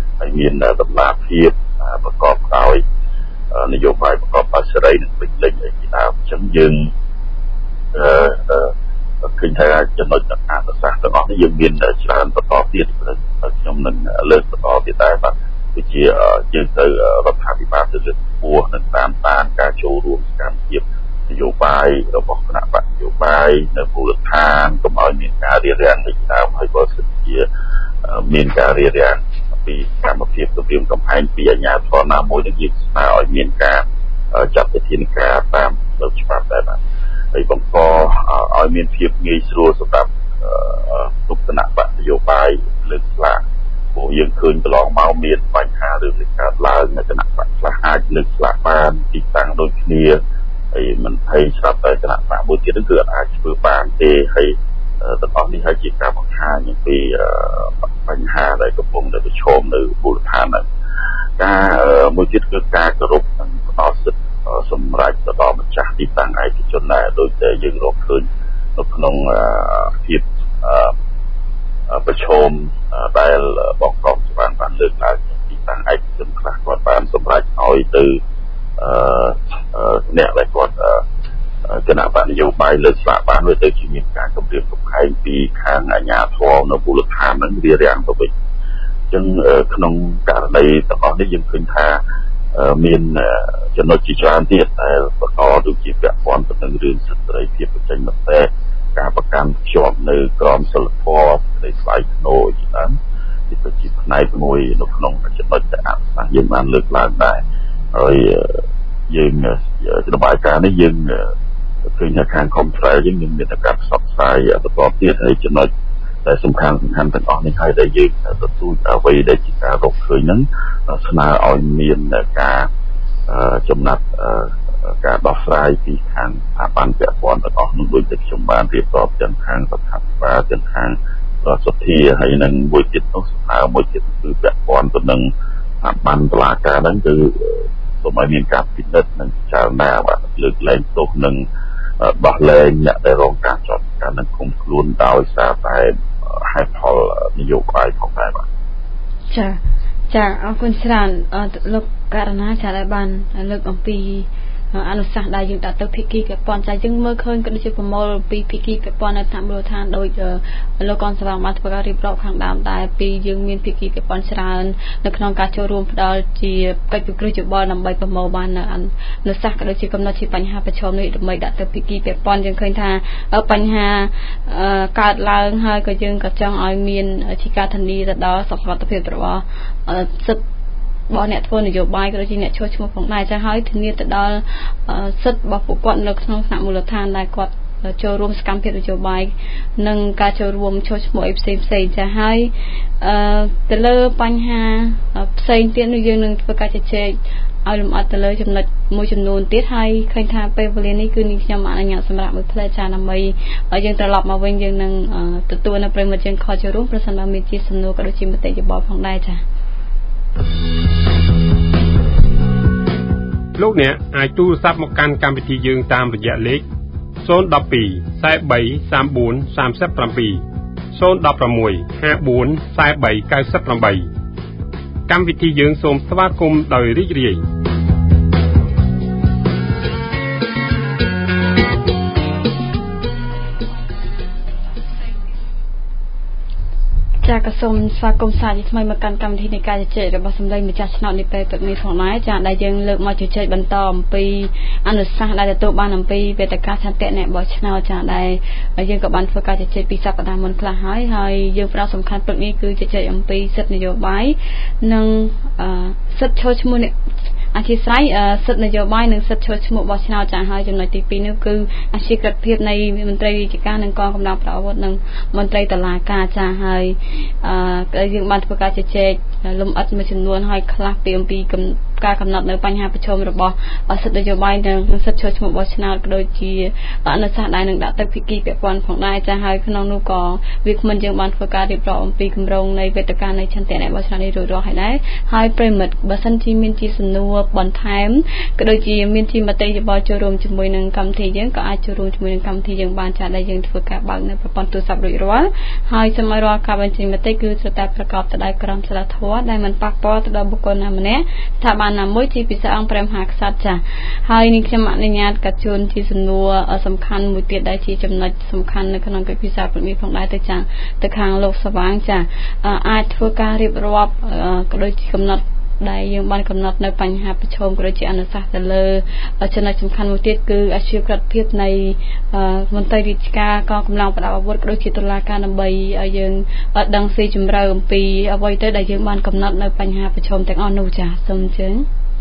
តម្លាភាពប្រកបដោយនយោបាយប្រកបដោយសេរីនិងពេញលេញអីជាដើមអញ្ចឹងយើងអឺឃើញថាចំណុចអនុសាសន៍ទាំងអស់នេះយើងមានច្រើនបន្តទៀតខ្ញុំនឹងលើកបន្តទៀតដែរបាទដូចជាយើងទៅរដ្ឋាភិបាលទៅលើកខ្ពស់និងតាមដានការចូលរួមសកម្មភាពនយោបាយរបស់គណៈបកនយោបាយនៅមូលដ្ឋានកុំឲ្យមានការរារាំងនេះតាមហើយបើសិនជាមានការរារាំងពីកម្មភាពគម្រាមកំហែងពីអាជ្ញាធរណាមួយនឹងយើងស្នើឲ្យមានការចាត់វិធានការតាមលើច្បាប់ដែរបាទហើយបង្កឲ្យមានភាពងាយស្រួលសម្រាប់ទុកគណៈបកនយោបាយលើកស្លាកព្រោះយើងឃើញកន្លងមកមានបញ្ហារឿងនេះកើតឡើងនៅគណៈបកខ្លះអាចលើកស្លាកបានទីតាំងដូចគ្នាហើយមិនភ័យស្រាប់តែគណៈបកមួយទៀតគឺអាចធ្វើបានទេហើយទាំងអស់នេះហើយជាការបង្ហាញអំពីបញ្ហាដែលកំពុងតែប្រឈមនៅមូលដ្ឋានហ្នឹងការមួយទៀតគឺការគោរពនិងផ្ដល់សិទ្ធិសម្រាប់ទៅដល់ម្ចាស់ទីតាំងឯកជនដែរដោយតែយើងរកឃើញនៅក្នុងភាពប្រឈមដែលបងប្រុសបានបានលើកឡើងទីតាំងឯកជនខ្លះគាត់បានសម្រេចឲ្យទៅអ្នកដែលគាត់គណៈបកនយោបាយលើកស្លាកបានវាទៅជាមានការគម្រាមកំហែងពីខាងអាជ្ញាធរនៅមូលដ្ឋាននឹងវារាំងទៅវិញអញ្ចឹងក្នុងករណីទាំងអស់នេះយើងឃើញថាមានចំណុចជាច្រើនទៀតដែលបន្តដូចជាពាក់ព័ន្ធទៅនឹងរឿងសិទ្ធិសេរីភាពបញ្ចេញមតិការប្រកាន់ភ្ជាប់នៅក្រមសីលធម៌នៃស្លាយធ្នូជាដើមនេះក៏ជាផ្នែកមួយនៅក្នុងចំណុចដែលអនុសាសន៍យើងបានលើកឡើងដែរហើយយើងរបាយការណ៍នេះយើងឃើញថាខាង Control យើងមានការផ្សព្វផ្សាយបន្តទៀតហើយចំណុចដែលសំខាន់សំខាន់ទាំងអស់នេះហើយដែលយើងទទួលអ្វីដែលជាការរកឃើញហ្នឹងស្នើឲ្យមានការចំណាត់ការដោះស្រាយពីខាងស្ថាប័នពាក់ព័ន្ធទាំងអស់នោះដូចតែខ្ញុំបានរៀបរាប់ទាំងខាងរដ្ឋាភិបាលទាំងខាងរដ្ឋសភាហើយនឹងមួយទៀតនោះស្នើមួយទៀតគឺពាក់ព័ន្ធទៅនឹងស្ថាប័នតុលាការហ្នឹងគឺសូមឲ្យមានការពិនិត្យនិងពិចារណាបាទលើកលែងទោសនិងដោះលែងអ្នកដែលរងការចោទប្រកាន់និងឃុំខ្លួនដោយសារតែហេតុផលនយោបាយផងដែរបាទចាចាអរគុណច្រើនលោកករណាចាដែលបានលើកអំពីអនុសាសន៍ដែលយើងដាក់ទៅភាគីពាក់ព័ន្ធចាយើងមើលឃើញក៏ដូចជាប្រមូលពីភាគីពាក់ព័ន្ធនៅតាមមូលដ្ឋានដោយលោកកនស្វាងបានធ្វើការរៀបរាប់ខាងដើមដែរពីយើងមានភាគីពាក់ព័ន្ធច្រើននៅក្នុងការចូលរួមផ្ដល់ជាកិច្ចពិគ្រោះយោបល់ដើម្បីប្រមូលបាននៅអនុសាសន៍ក៏ដូចជាកំណត់ជាបញ្ហាប្រឈមនេះដើម្បីដាក់ទៅភាគីពាក់ព័ន្ធយើងឃើញថាបញ្ហាកើតឡើងហើយក៏យើងក៏ចង់ឲ្យមានជាការធានាទៅដល់សុខភាពរបស់សិទ្ធិរបស់អ្នកធ្វើនយោបាយក៏ដូចជាអ្នកចូលឈ្មោះផងដែរចាហើយធានាទៅដល់សិទ្ធិរបស់ពួកគាត់នៅក្នុងថ្នាក់មូលដ្ឋានដែលគាត់ចូលរួមសកម្មភាពនយោបាយនិងការចូលរួមចូលឈ្មោះអីផ្សេងផ្សេងចាហើយទៅលើបញ្ហាផ្សេងទៀតនោះយើងនឹងធ្វើការជជែកឲ្យលម្អិតទៅលើចំណុចមួយចំនួនទៀតហើយឃើញថាពេលវេលានេះគឺនេះខ្ញុំអនុញ្ញាតសម្រាប់មួយផ្លែចាដើម្បីឲ្យយើងត្រឡប់មកវិញយើងនឹងទទួលនៅប្រិមត្តយើងខលចូលរួមប្រសិនបើមានជាសំណួរក៏ដូចជាមតិយោបល់ផងដែរចាលោកអ្នកអាចទូរស័ព្ទមកកាន់កម្មវិធីយើងតាមរយៈលេខศูนย์ หนึ่ง สอง สี่ สาม สาม สี่ สาม เจ็ด ศูนย์ หนึ่ง หก ห้า สี่ สี่ เก้า แปดកម្មវិធីយើងសូមស្វាគមន៍ដោយរីករាយចាក៏សូមស្វាគមន៍សាជាថ្មីមកកាន់កម្មវិធីនៃការជជែករបស់សម្លេងម្ចាស់ឆ្នោតនេះពេលទឹកនេះផងដែរចាដែលយើងលើកមកជជែកបន្តអំពីអនុសាសន៍ដែលទទួលបានអំពីវេទិកាឆន្ទៈអ្នកបោះឆ្នោតចាដែលយើងក៏បានធ្វើការជជែកពីសប្តាហ៍មុនខ្លះហើយហើយយើងផ្ដោតសំខាន់ព្រឹកនេះគឺជជែកអំពីសិទ្ធិនយោបាយនិងសិទ្ធិចូលឈ្មោះអ្នកអធិស្ឋានសិទ្ធិនយោបាយនិងសិទ្ធិចូលឈ្មោះបោះឆ្នោតចាហើយចំណុចទីពីរនោះគឺអធិក្រិតភាពនៃមន្ត្រីរាជការនិងកងកម្លាំងប្រដាប់អាវុធនិងមន្ត្រីតុលាការចាហើយអឺយើងបានធ្វើការជជែកលំអិតមួយចំនួនហើយខ្លះពីអំពីការកំណត់នៅបញ្ហាប្រឈមរបស់សិទ្ធិនយោបាយនិងសិទ្ធិចូលឈ្មោះបោះឆ្នោតក៏ដូចជាអនុសាសន៍ដែលនឹងដាក់ទៅភាគីពាក់ព័ន្ធផងដែរចាហើយក្នុងនោះក៏វាគ្មិនយើងបានធ្វើការរៀបរាប់អំពីគម្រោងនៃវេទិកានៃឆន្ទៈនៃបោះឆ្នោតនេះរួចរាល់ហើយដែរហើយប្រិមិត្តបើសិនជាមានជាសំណួរបន្ថែមក៏ដូចជាមានជាមតិយោបល់ចូលរួមជាមួយនឹងកម្មវិធីយើងក៏អាចចូលរួមជាមួយនឹងកម្មវិធីយើងបានចាដែលយើងធ្វើការបើកនៅប្រព័ន្ធទូរស័ព្ទរួចរាល់ហើយសូមឲ្យរាល់ការបញ្ចេញមតិគឺត្រូវតែប្រកបទៅដោយក្រមសីលធម៌ដែលមិនប៉ះពាល់ទៅដល់បុគ្គលណាម្នាក់ស្ថាប័នណាមួយជាពិសេសអង្គព្រះមហាក្សត្រចាហើយនេះខ្ញុំអនុញ្ញាតកាត់ជូនជាសំណួរសំខាន់មួយទៀតដែលជាចំណុចសំខាន់នៅក្នុងកិច្ចពិសាព្រឹកនេះផងដែរទៅចាទៅខាងលោកសវាងចាអាចធ្វើការរៀបរាប់ក៏ដូចជាកំណត់ដែលយើងបានកំណត់នៅបញ្ហាប្រឈមក៏ដូចជាអនុសាសន៍ទៅលើចំណុចសំខាន់មួយទៀតគឺអាជីវកម្មភាពនៃមន្ត្រីរាជការកងកម្លាំងប្រដាប់អាវុធក៏ដូចជាតុលាការដើម្បីឲ្យយើងដឹងស៊ីជម្រៅអំពីអ្វីទៅដែលយើងបានកំណត់នៅបញ្ហាប្រឈមទាំងអស់នោះចាសូមអញ្ជើញ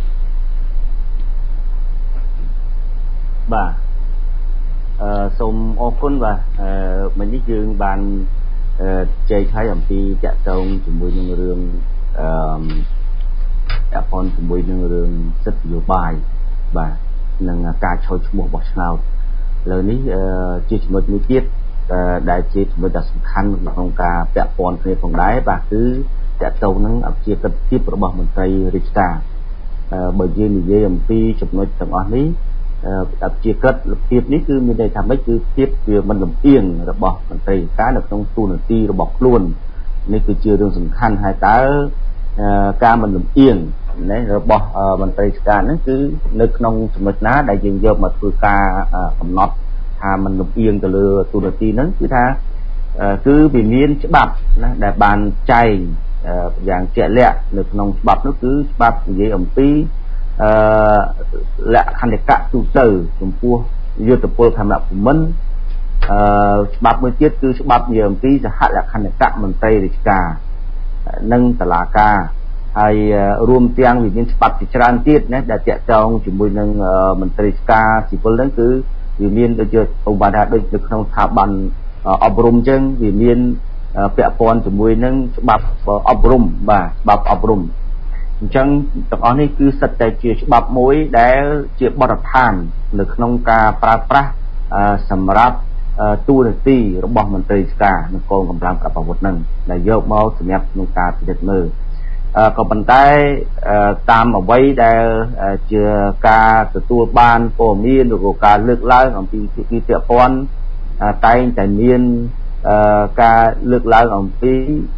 បាទអឺសូមអរគុណបាទអឺមិញនេះយើងបានចែកឲ្យអំពីតាក់ទងជាមួយនឹងរឿងអឺពាក់ព័ន្ធជាមួយនឹងរឿងសិទ្ធិនយោបាយបាទនិងការចូលឈ្មោះបោះឆ្នោតលើនេះជាចំណុចមួយទៀតដែលជាចំណុចដ៏សំខាន់ក្នុងការពាក់ព័ន្ធគ្នាផងដែរបាទគឺតាក់ទងនឹងអភិជាកិត្តិភាពរបស់មន្ត្រីរាជការបើយើងនិយាយអំពីចំណុចទាំងអស់នេះអភិជាកិត្តិភាពនេះគឺមានន័យថាម៉េចគឺភាពវាមិនលំអៀងរបស់មន្ត្រីរាជការនៅក្នុងទូនាទីរបស់ខ្លួននេះគឺជារឿងសំខាន់ហើយតើការមិនលំអៀងណារបស់មន្ត្រីរាជការហ្នឹងគឺនៅក្នុងចំណុចណាដែលយើងយកមកធ្វើការកំណត់ថាមិនលំអៀងទៅលើទូនាទីហ្នឹងគឺថាគឺវាមានច្បាប់ណាដែលបានចែងយ៉ាងជាក់លាក់នៅក្នុងច្បាប់នោះគឺច្បាប់និយាយអំពីអឺលក្ខន្តិកៈទូទៅចំពោះយុទ្ធពលគណៈភូមិន្ទអឺច្បាប់មួយទៀតគឺច្បាប់និយាយអំពីសហលក្ខន្តិកៈមន្ត្រីរាជការនិងតុលាការហើយរួមទាំងវិមានច្បាប់ជាច្រើនទៀតណាដែលតាក់ទងជាមួយនឹងមន្ត្រីរាជការស៊ីវិលហ្នឹងគឺវាមានដូចជាឧបមាថាដូចនៅក្នុងស្ថាប័នអប់រំអញ្ចឹងវាមានពាក់ព័ន្ធជាមួយនឹងច្បាប់អប់រំបាទច្បាប់អប់រំអញ្ចឹងទាំងអស់នេះគឺសិតតែជាច្បាប់មួយដែលជាបទដ្ឋាននៅក្នុងការប្រើប្រាស់សម្រាប់ទូនាទីរបស់មន្ត្រីរាជការនិងកងកម្លាំងប្រដាប់អាវុធហ្នឹងដែលយកមកសម្រាប់ក្នុងការពិនិត្យមើលក៏ប៉ុន្តែតាមអ្វីដែលជាការទទួលបានព័ត៌មានឬក៏ការលើកឡើងអំពីភាគីពាក់ព័ន្ធតែងតែមានការលើកឡើងអំពី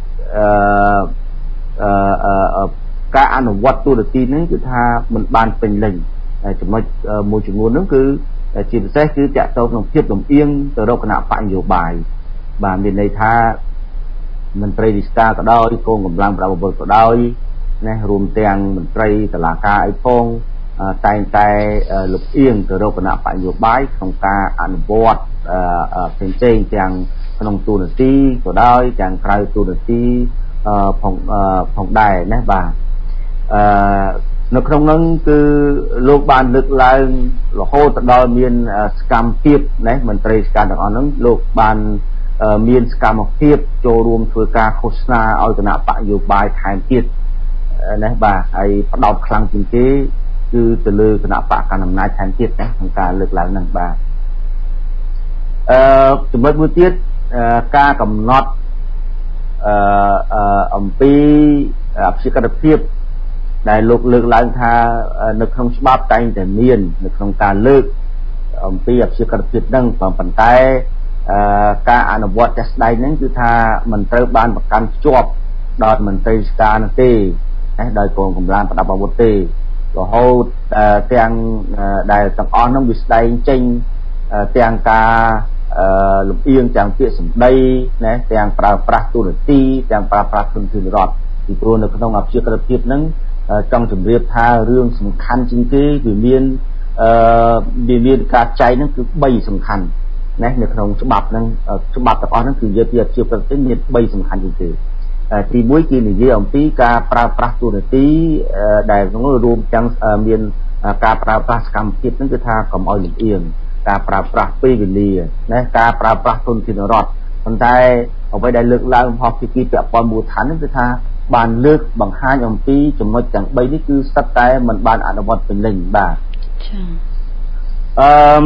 ការអនុវត្តទូនាទីហ្នឹងគឺថាមិនបានពេញលេញចំណុចមួយចំនួនហ្នឹងគឺជាពិសេសគឺតាក់ទងនឹងភាពលំអៀងទៅរកគណៈបកនយោបាយបាទមានន័យថាមន្ត្រីរាជការក៏ដោយកងកម្លាំងប្រដាប់អាវុធក៏ដោយណារួមទាំងមន្ត្រីតុលាការអីផងតែងតែលំអៀងទៅរកគណៈបកនយោបាយក្នុងការអនុវត្តផ្សេងៗទាំងក្នុងទូនាទីក៏ដោយទាំងក្រៅទូនាទីផងផងដែរណាបាទអឺនៅក្នុងនោះគឺលោកបានលើកឡើងរហូតដល់មានសកម្មភាពណាមន្ត្រីរាជការទាំងអស់ហ្នឹងលោកបានមានសកម្មភាពចូលរួមធ្វើការឃោសនាឲ្យគណៈបកនយោបាយថែមទៀតណាបាទហើយផ្ដោតខ្លាំងជាងគេគឺទៅលើគណៈបកកណ្ដាលអំណាចថែមទៀតណាក្នុងការលើកឡើងហ្នឹងបាទអឺចំណុចមួយទៀតការកំណត់អឺអំពីអភិជាកិត្តិភាពដែលលោកលើកឡើងថានៅក្នុងច្បាប់តែងតែមាននៅក្នុងការលើកអំពីអភិជាកិត្តិភាពហ្នឹងប៉ុន្តែការអនុវត្តជាក់ស្ដែងហ្នឹងគឺថាមិនត្រូវបានប្រកាន់ភ្ជាប់ដោយមន្ត្រីរាជការនោះទេណាដោយកងកម្លាំងប្រដាប់អាវុធទេរហូតទាំងដែលទាំងអស់ហ្នឹងវាស្ដែងចេញទាំងការលំអៀងទាំងពាក្យសម្ដីណាទាំងប្រើប្រាស់ទូនាទីទាំងប្រើប្រាស់ធនធានរដ្ឋពីព្រោះនៅក្នុងអភិជាកិត្តិភាពហ្នឹងចង់ជម្រាបថារឿងសំខាន់ជាងគេវាមានអឺវាមានការចែកហ្នឹងគឺបីសំខាន់ណានៅក្នុងច្បាប់ហ្នឹងច្បាប់ទាំងអស់ហ្នឹងគឺនិយាយពីអភិជាកិត្តិភាពមានបីសំខាន់ជាងគេទីមួយគឺនិយាយអំពីការប្រើប្រាស់ទូនាទីដែលក្នុងរួមទាំងមានការប្រើប្រាស់សកម្មភាពហ្នឹងគឺថាកុំឲ្យលំអៀងការប្រើប្រាស់ពេលវេលាណាការប្រើប្រាស់ធនធានរដ្ឋប៉ុន្តែអ្វីដែលលើកឡើងរបស់ភាគីពាក់ព័ន្ធមូលដ្ឋានហ្នឹងគឺថាបានលើកបង្ហាញអំពីចំណុចទាំងបីនេះគឺស្ថិតតែមិនបានអនុវត្តពេញលេញបាទចា៎អឺ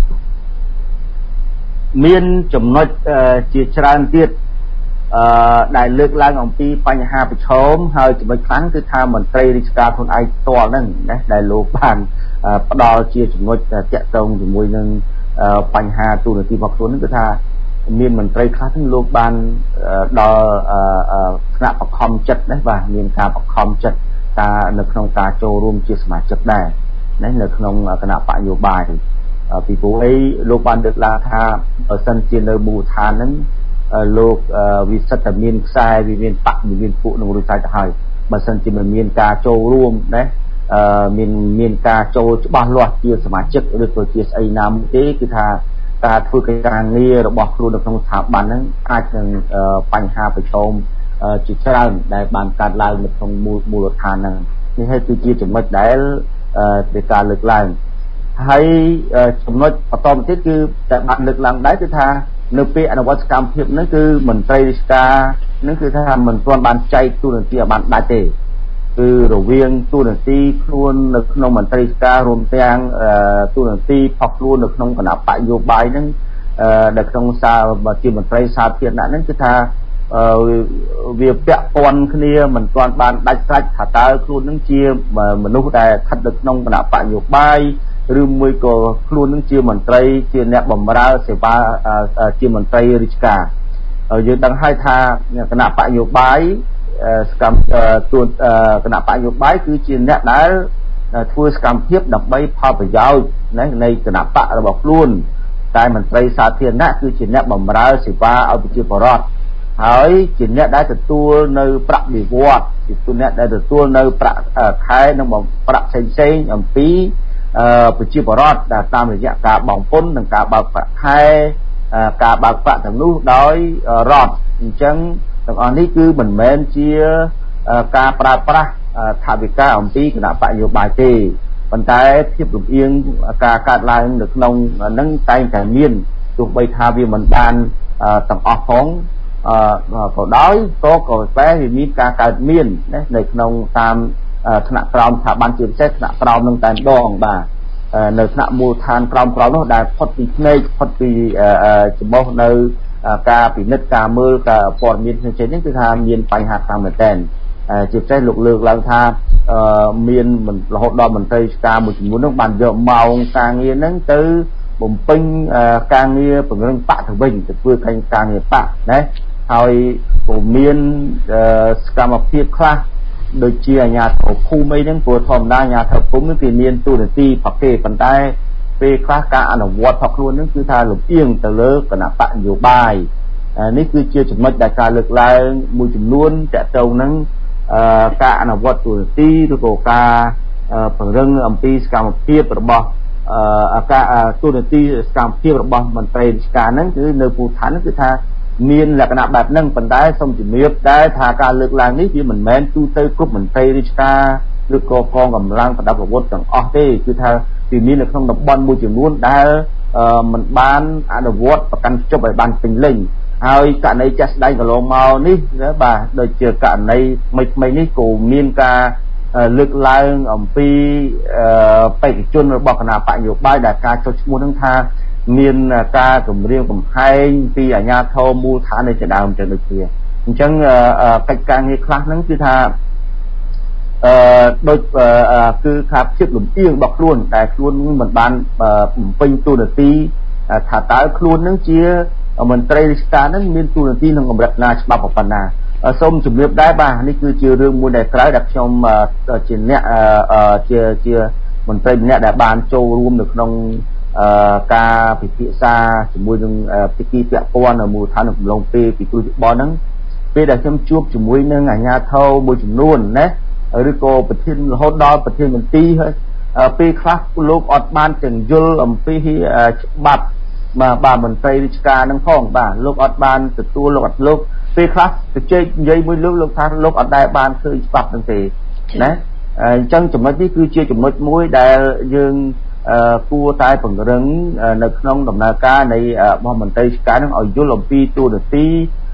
មានចំណុចជាច្រើនទៀតអឺដែលលើកឡើងអំពីបញ្ហាប្រឈមហើយចំណុចខ្លាំងគឺថាមន្ត្រីរាជការខ្លួនឯងផ្ទាល់ហ្នឹងណាដែលលោកបានផ្ដល់ជាចំណុចតាក់ទងជាមួយនឹងបញ្ហាទូនាទីរបស់ខ្លួនហ្នឹងគឺថាមានមន្ត្រីខ្លះហ្នឹងលោកបានដល់ថ្នាក់បខំចិត្តណាបាទមានការបខំចិត្តការនៅក្នុងការចូលរួមជាសមាជិកដែរណានៅក្នុងគណៈបកនយោបាយពីព្រោះអីលោកបានលើកឡើងថាបើសិនជានៅមូលដ្ឋានហ្នឹងលោកវិសិទ្ធតែមានខ្សែវាមានបកវាមានពួកនឹងរួចទៅហើយបើសិនជាមិនមានការចូលរួមណាមានមានការចូលច្បាស់លាស់ជាសមាជិកឬក៏ជាស្អីណាមួយទេគឺថាការធ្វើការងាររបស់គ្រូនៅក្នុងស្ថាប័នហ្នឹងអាចនឹងបញ្ហាប្រឈមជាច្រើនដែលបានកើតឡើងនៅក្នុងមូលមូលដ្ឋានហ្នឹងនេះហើយគឺជាចំណុចដែលដែលការលើកឡើងហើយចំណុចបន្តមកទៀតគឺតែបានលើកឡើងដែរគឺថានៅពេលអនុវត្តសកម្មភាពហ្នឹងគឺមន្ត្រីរាជការហ្នឹងគឺថាមិនទាន់បានចែកទូនាទីឲ្យបានដាច់ទេគឺរវាងទូនាទីខ្លួននៅក្នុងមន្ត្រីរាជការរួមទាំងទូនាទីផុសខ្លួននៅក្នុងគណៈបកនយោបាយហ្នឹងនៅក្នុងសាជាមន្ត្រីសាធារណៈហ្នឹងគឺថាវាពាក់ព័ន្ធគ្នាមិនទាន់បានដាច់ស្រេចថាតើខ្លួននឹងជាមនុស្សដែលស្ថិតនៅក្នុងគណៈបកនយោបាយឬមួយក៏ខ្លួននឹងជាមន្ត្រីជាអ្នកបម្រើសេវាជាមន្ត្រីរាជការយើងដឹងហើយថាគណៈបកនយោបាយសកម្មទួនគណៈបកនយោបាយគឺជាអ្នកដែលធ្វើសកម្មភាពដើម្បីផលប្រយោជន៍នៃគណៈបករបស់ខ្លួនតែមន្ត្រីសាធារណៈគឺជាអ្នកបម្រើសេវាឲ្យប្រជាពលរដ្ឋហើយជាអ្នកដែលទទួលនៅប្រាក់បៀវត្សជាអ្នកដែលទទួលនៅប្រាក់ខែនិងប្រាក់ផ្សេងៗអំពីប្រជាពលរដ្ឋដែលតាមរយៈការបង់ពន្ធនិងការបើកប្រាក់ខែការបើកប្រាក់ទាំងនោះដោយរដ្ឋអញ្ចឹងទាំងអស់នេះគឺមិនមែនជាការប្រើប្រាស់ថវិកាអំពីគណៈបកនយោបាយទេប៉ុន្តែភាពលំអៀងការកាត់ឡើងនៅក្នុងនឹងតែងតែមានទោះបីថាវាមិនបានទាំងអស់ផងក៏ដោយក៏ក៏តែវាមានការកើតមាននៅក្នុងតាមថ្នាក់ក្រោមស្ថាប័នជាពិសេសថ្នាក់ក្រោមនឹងតែម្ដងបាទនៅថ្នាក់មូលដ្ឋានក្រោមក្រោមនោះដែលផុតពីភ្នែកផុតពីចំោះនៅការពិនិត្យការមើលការព័ត៌មានផ្សេងៗនេះគឺថាមានបញ្ហាខ្លាំងមែនទែនជាពិសេសលោកលើកឡើងថាមានរហូតដល់មន្ត្រីរាជការមួយចំនួននោះបានយកម៉ោងការងារហ្នឹងទៅបំពេញការងារពង្រឹងបកទៅវិញទៅធ្វើការងារបកណាហើយក៏មានសកម្មភាពខ្លះដូចជាអាជ្ញាធរភូមិអីហ្នឹងព្រោះធម្មតាអាជ្ញាធរភូមិគឺមានទូនាទីផកគេប៉ុន្តែពេលខ្លះការអនុវត្តរបស់ខ្លួនហ្នឹងគឺថាលំអៀងទៅលើគណៈបកនយោបាយនេះគឺជាចំណុចដែលការលើកឡើងមួយចំនួនតកតងនឹងការអនុវត្តទូនាទីឬក៏ការពង្រឹងអំពីសកម្មភាពរបស់ការទូនាទីសកម្មភាពរបស់មន្ត្រីរាជការហ្នឹងគឺនៅពូឋានហ្នឹងគឺថាមានលក្ខណៈបែបហ្នឹងប៉ុន្តែសូមជំរាបដែរថាការលើកឡើងនេះវាមិនមែនទូទៅគ្រប់មន្ត្រីរាជការឬក៏កងកម្លាំងប្រដាប់អាវុធទាំងអស់ទេគឺថាវាមាននៅក្នុងតំបន់មួយចំនួនដែលមិនបានអនុវត្តប្រកាន់ខ្ជាប់ឲ្យបានពេញលេញហើយករណីចាស់ស្ដែងកន្លងមកនេះបាទដូចជាករណីថ្មីថ្មីនេះក៏មានការលើកឡើងអំពីបេក្ខជនរបស់គណៈបកនយោបាយដែលការចុះឈ្មោះនឹងថាមានការគម្រាមកំហែងពីអាជ្ញាធរមូលដ្ឋាននៃដើមទៅដូចគ្នាអញ្ចឹងកិច្ចការងារខ្លះហ្នឹងគឺថាអឺដូចគឺថាភាពលំអៀងរបស់ខ្លួនដែលខ្លួនមិនបានបំពេញទូនាទីថាតើខ្លួននឹងជាមន្ត្រីរាជការនឹងមានទូនាទីក្នុងកម្រិតណាច្បាប់ប៉ុណ្ណាសូមជម្រាបដែរបាទនេះគឺជារឿងមួយដែលក្រៅដែលខ្ញុំជាអ្នកជាជាមន្ត្រីម្នាក់ដែលបានចូលរួមនៅក្នុងការពិភាក្សាជាមួយនឹងពិធីពាក់ព័ន្ធនៅមូលដ្ឋានកំឡុងពេលពីគ្រូយោបល់ហ្នឹងពេលដែលខ្ញុំជួបជាមួយនឹងអាជ្ញាធរមួយចំនួនណាឬក៏ប្រធានរហូតដល់ប្រធានមន្ត្រីហើយពេលខ្លះលោកអត់បានទាំងយល់អំពីច្បាប់បាទមន្ត្រីរាជការហ្នឹងផងបាទលោកអត់បានទទួលលោកអត់លោកពេលខ្លះទៅជែកនិយាយមួយលោកលោកថាលោកអត់ដែលបានឃើញច្បាប់ហ្នឹងទេណាអញ្ចឹងចំណុចនេះគឺជាចំណុចមួយដែលយើងគួរតែពង្រឹងនៅក្នុងដំណើរការនៃរបស់មន្ត្រីរាជការនឹងឲ្យយល់អំពីទូនាទី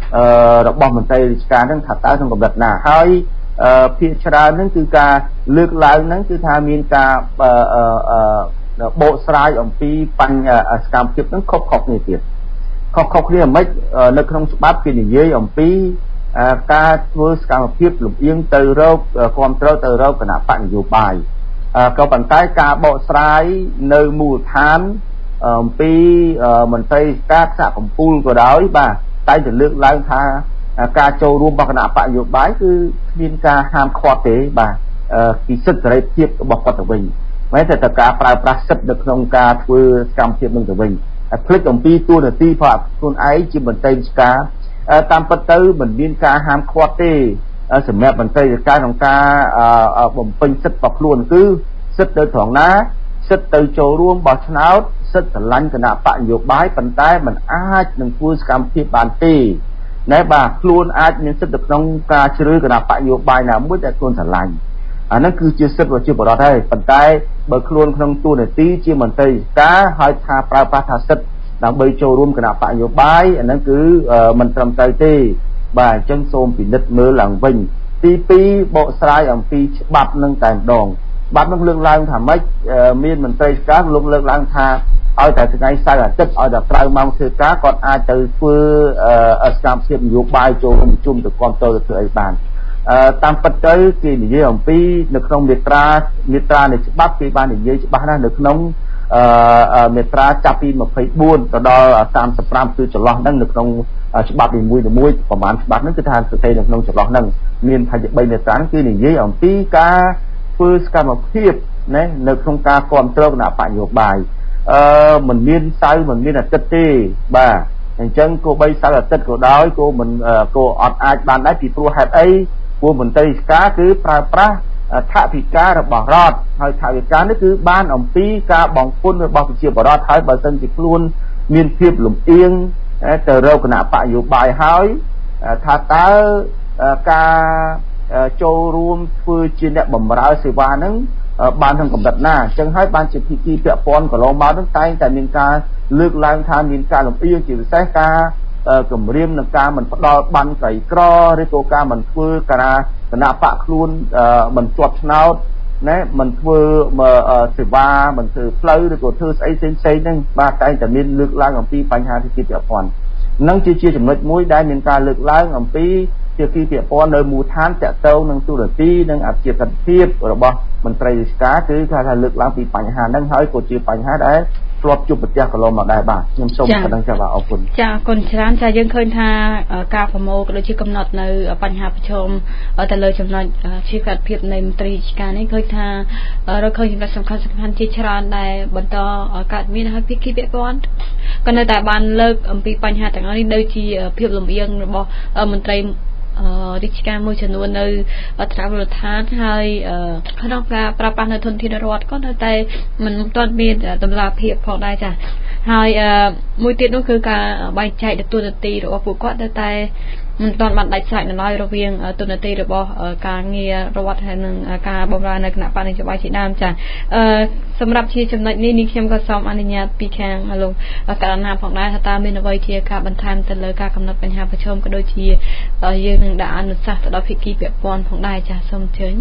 របស់មន្ត្រីរាជការហ្នឹងថាតើក្នុងកម្រិតណាហើយភាគច្រើនហ្នឹងគឺការលើកឡើងហ្នឹងគឺថាមានការបកស្រាយអំពីបញ្ហាសកម្មភាពហ្នឹងខុសៗគ្នាទៀតខុសៗគ្នាមិននៅក្នុងច្បាប់គេនិយាយអំពីការធ្វើសកម្មភាពលំអៀងទៅរកគ្រប់គ្រងទៅរកគណៈបកនយោបាយក៏ប៉ុន្តែការបកស្រាយនៅមូលដ្ឋានអំពីមន្ត្រីការសហកម្ពុជាក៏ដោយបាទតែទៅលើកឡើងថាការចូលរួមរបស់គណៈបកនយោបាយគឺគ្មានការហាមឃាត់ទេបាទពីសិទ្ធិសេរីភាពរបស់គាត់ទៅវិញមិនតែតែការប្រើប្រាស់សិទ្ធិនៅក្នុងការធ្វើសកម្មភាពនឹងទៅវិញផ្លិចអំពីទួនាទីរបស់ខ្លួនឯងជាមន្ត្រីរាជការតាមពិតទៅមិនមានការហាមឃាត់ទេសម្រាប់មន្ត្រីរាជការក្នុងការបំពេញសិទ្ធិរបស់ខ្លួនគឺសិទ្ធិទៅត្រង់ណាសិទ្ធិទៅចូលរួមបោះឆ្នោតសិទ្ធិស្រឡាញ់គណៈបកនយោបាយប៉ុន្តែมันអាចនឹងធ្វើសកម្មភាពបានទេណែបាទខ្លួនអាចមានសិទ្ធិនៅក្នុងការជ្រើសគណៈបកនយោបាយណាមួយដែលខ្លួនស្រឡាញ់អាហ្នឹងគឺជាសិទ្ធិប្រជាពលរដ្ឋហើយប៉ុន្តែបើខ្លួនក្នុងទូនាទីជាមន្ត្រីរាជការហើយថាប្រើប្រាស់ថាសិទ្ធិដើម្បីចូលរួមគណៈបកនយោបាយអាហ្នឹងគឺមិនត្រឹមត្រូវទេបាទអញ្ចឹងសូមពិនិត្យមើលឡើងវិញទីពីរបកស្រាយអំពីច្បាប់នឹងតែម្ដងច្បាប់នឹងលើកឡើងថាម៉េចមានមន្ត្រីរាជការលោកលើកឡើងថាឲ្យតែថ្ងៃសៅរ៍អាទិត្យឲ្យតែក្រៅម៉ោងធ្វើការគាត់អាចទៅធ្វើសកម្មភាពនយោបាយចូលរួមប្រជុំទៅគ្រប់តទៅធ្វើអីបានតាមពិតទៅគេនិយាយអំពីនៅក្នុងមាត្រាមាត្រានៃច្បាប់គេបាននិយាយច្បាស់ណាស់នៅក្នុងមាត្រាចាប់ពីម្ភៃបួនទៅដល់សាមសិបប្រាំគឺចន្លោះហ្នឹងនៅក្នុងច្បាប់នីមួយៗប្រមាណច្បាប់ហ្នឹងគឺថាស្ថិតនៅក្នុងចន្លោះហ្នឹងមានថាជាបីមាត្រាគឺនិយាយអំពីការធ្វើសកម្មភាពណានៅក្នុងការគ្រប់គ្រងគណៈបកនយោបាយអឺមិនមានសៅរ៍មិនមានអាទិត្យទេបាទអញ្ចឹងគោបីសៅរ៍អាទិត្យក៏ដោយគោមិនគោអត់អាចបានដែរពីព្រោះហេតុអីពួកមន្ត្រីរាជការគឺប្រើប្រាស់ថវិការបស់រដ្ឋហើយថវិកានេះគឺបានអំពីការបង្ខំរបស់ប្រជាពលរដ្ឋហើយបើសិនជាខ្លួនមានភាពលំអៀងទៅរកគណៈបកនយោបាយហើយថាតើការចូលរួមធ្វើជាអ្នកបម្រើសេវាហ្នឹងបានក្នុងកម្រិតណាអញ្ចឹងហើយបានជាភាគីពាក់ព័ន្ធកន្លងមកហ្នឹងតែងតែមានការលើកឡើងថាមានការលំអៀងជាពិសេសការគម្រាមនឹងការមិនផ្ដល់បានក្រីក្រឬក៏ការមិនធ្វើការគណៈបកខ្លួនមិនជាប់ឆ្នោតណាមិនធ្វើសេវាមិនធ្វើផ្លូវឬក៏ធ្វើស្អីផ្សេងផ្សេងហ្នឹងបាទតែងតែមានលើកឡើងអំពីបញ្ហាទីពាក់ព័ន្ធនឹងជាជាចំណុចមួយដែលមានការលើកឡើងអំពីជាទីពាក់ព័ន្ធនៅមូលដ្ឋានតកតងនឹងទូរទស្សន៍និងអភិបាលភាពរបស់មន្ត្រីរាជការគឺថាថាលើកឡើងពីបញ្ហាហ្នឹងហើយក៏ជាបញ្ហាដែលធ្លាប់ជួបប្រទះកន្លងមកដែរបាទខ្ញុំសូមប៉ុណ្្នឹងចា៎បាទអរគុណចាអរគុណច្រើនចាយើងឃើញថាការប្រមូលក៏ដូចជាកំណត់នៅបញ្ហាប្រឈមទៅលើចំណុចជីវភាពនៃមន្ត្រីរាជការនេះឃើញថារកឃើញចំណុចសំខាន់សំខាន់ជាច្រើនដែលបន្តកើតមានហើយភាគីពាក់ព័ន្ធក៏នៅតែបានលើកអំពីបញ្ហាទាំងអស់នេះដូចជាភាពលំអៀងរបស់មន្ត្រីរាជការមួយចំនួននៅថ្នាក់រដ្ឋាភិបាលហើយក្នុងការប្រើប្រាស់នៅធនធានរដ្ឋក៏នៅតែមិនទាន់មានតម្លាភាពផងដែរចា៎ហើយមួយទៀតនោះគឺការបែងចែកទូនាទីរបស់ពួកគាត់នៅតែមិនទាន់បានដាច់ស្រេចនៅឡើយរវាងទូនាទីរបស់ការងាររដ្ឋហើយនិងការបម្រើនៅគណៈបកនយោបាយជាដើមចា៎អឺសម្រាប់ជាចំណុចនេះនេះខ្ញុំក៏សូមអនុញ្ញាតពីខាងលោកករណីផងដែរថាតើមានអ្វីជាការបន្ថែមទៅលើការកំណត់បញ្ហាប្រឈមក៏ដូចជាយើងនឹងដាក់អនុសាសន៍ទៅដល់ភាគីពាក់ព័ន្ធផងដែរចា៎សូមអញ្ជើញ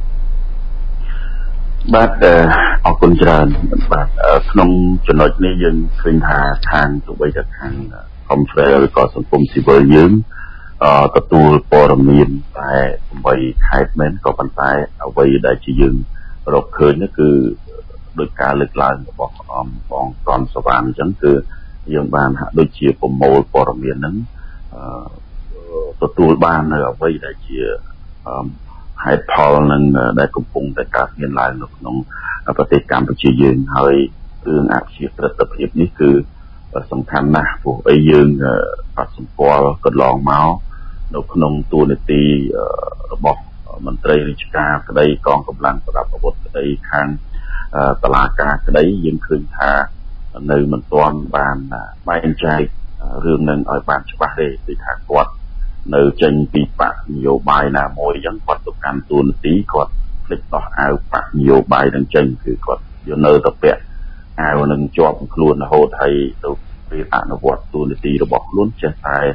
បាទអរគុណច្រើនបាទក្នុងចំណុចនេះយើងឃើញថាខាងទោះបីតែខាងកុំព្យូទ័រឬក៏សង្គមស៊ីវិលយើងទទួលព័ត៌មានតែបីខេត្តមែនក៏ប៉ុន្តែអ្វីដែលជាយើងរកឃើញនោះគឺដោយការលើកឡើងរបស់បងកនសវណ្ណអញ្ចឹងគឺយើងបានហាក់ដូចជាប្រមូលព័ត៌មានហ្នឹងទទួលបាននៅអ្វីដែលជាហេតុផលនឹងដែលកំពុងតែកើតមានឡើងនៅក្នុងប្រទេសកម្ពុជាយើងហើយរឿងអភិក្រិតភាពនេះគឺសំខាន់ណាស់ព្រោះអីយើងអត់សម្គាល់កន្លងមកនៅក្នុងទូនាទីរបស់មន្ត្រីរាជការក្តីកងកម្លាំងប្រដាប់អាវុធក្តីខាងតុលាការក្តីយើងឃើញថានៅមិនទាន់បានបែងចែករឿងនឹងឲ្យបានច្បាស់ទេគឺថាគាត់នៅចេញពីបកនយោបាយណាមួយអញ្ចឹងគាត់ទៅកាន់ទូនាទីគាត់ភ្លេចដោះអាវបកនយោបាយនឹងចេញគឺគាត់យកនៅតែពាក់អាវនឹងជាប់ខ្លួនរហូតហើយទៅពេលអនុវត្តទូនាទីរបស់ខ្លួនចេះតែ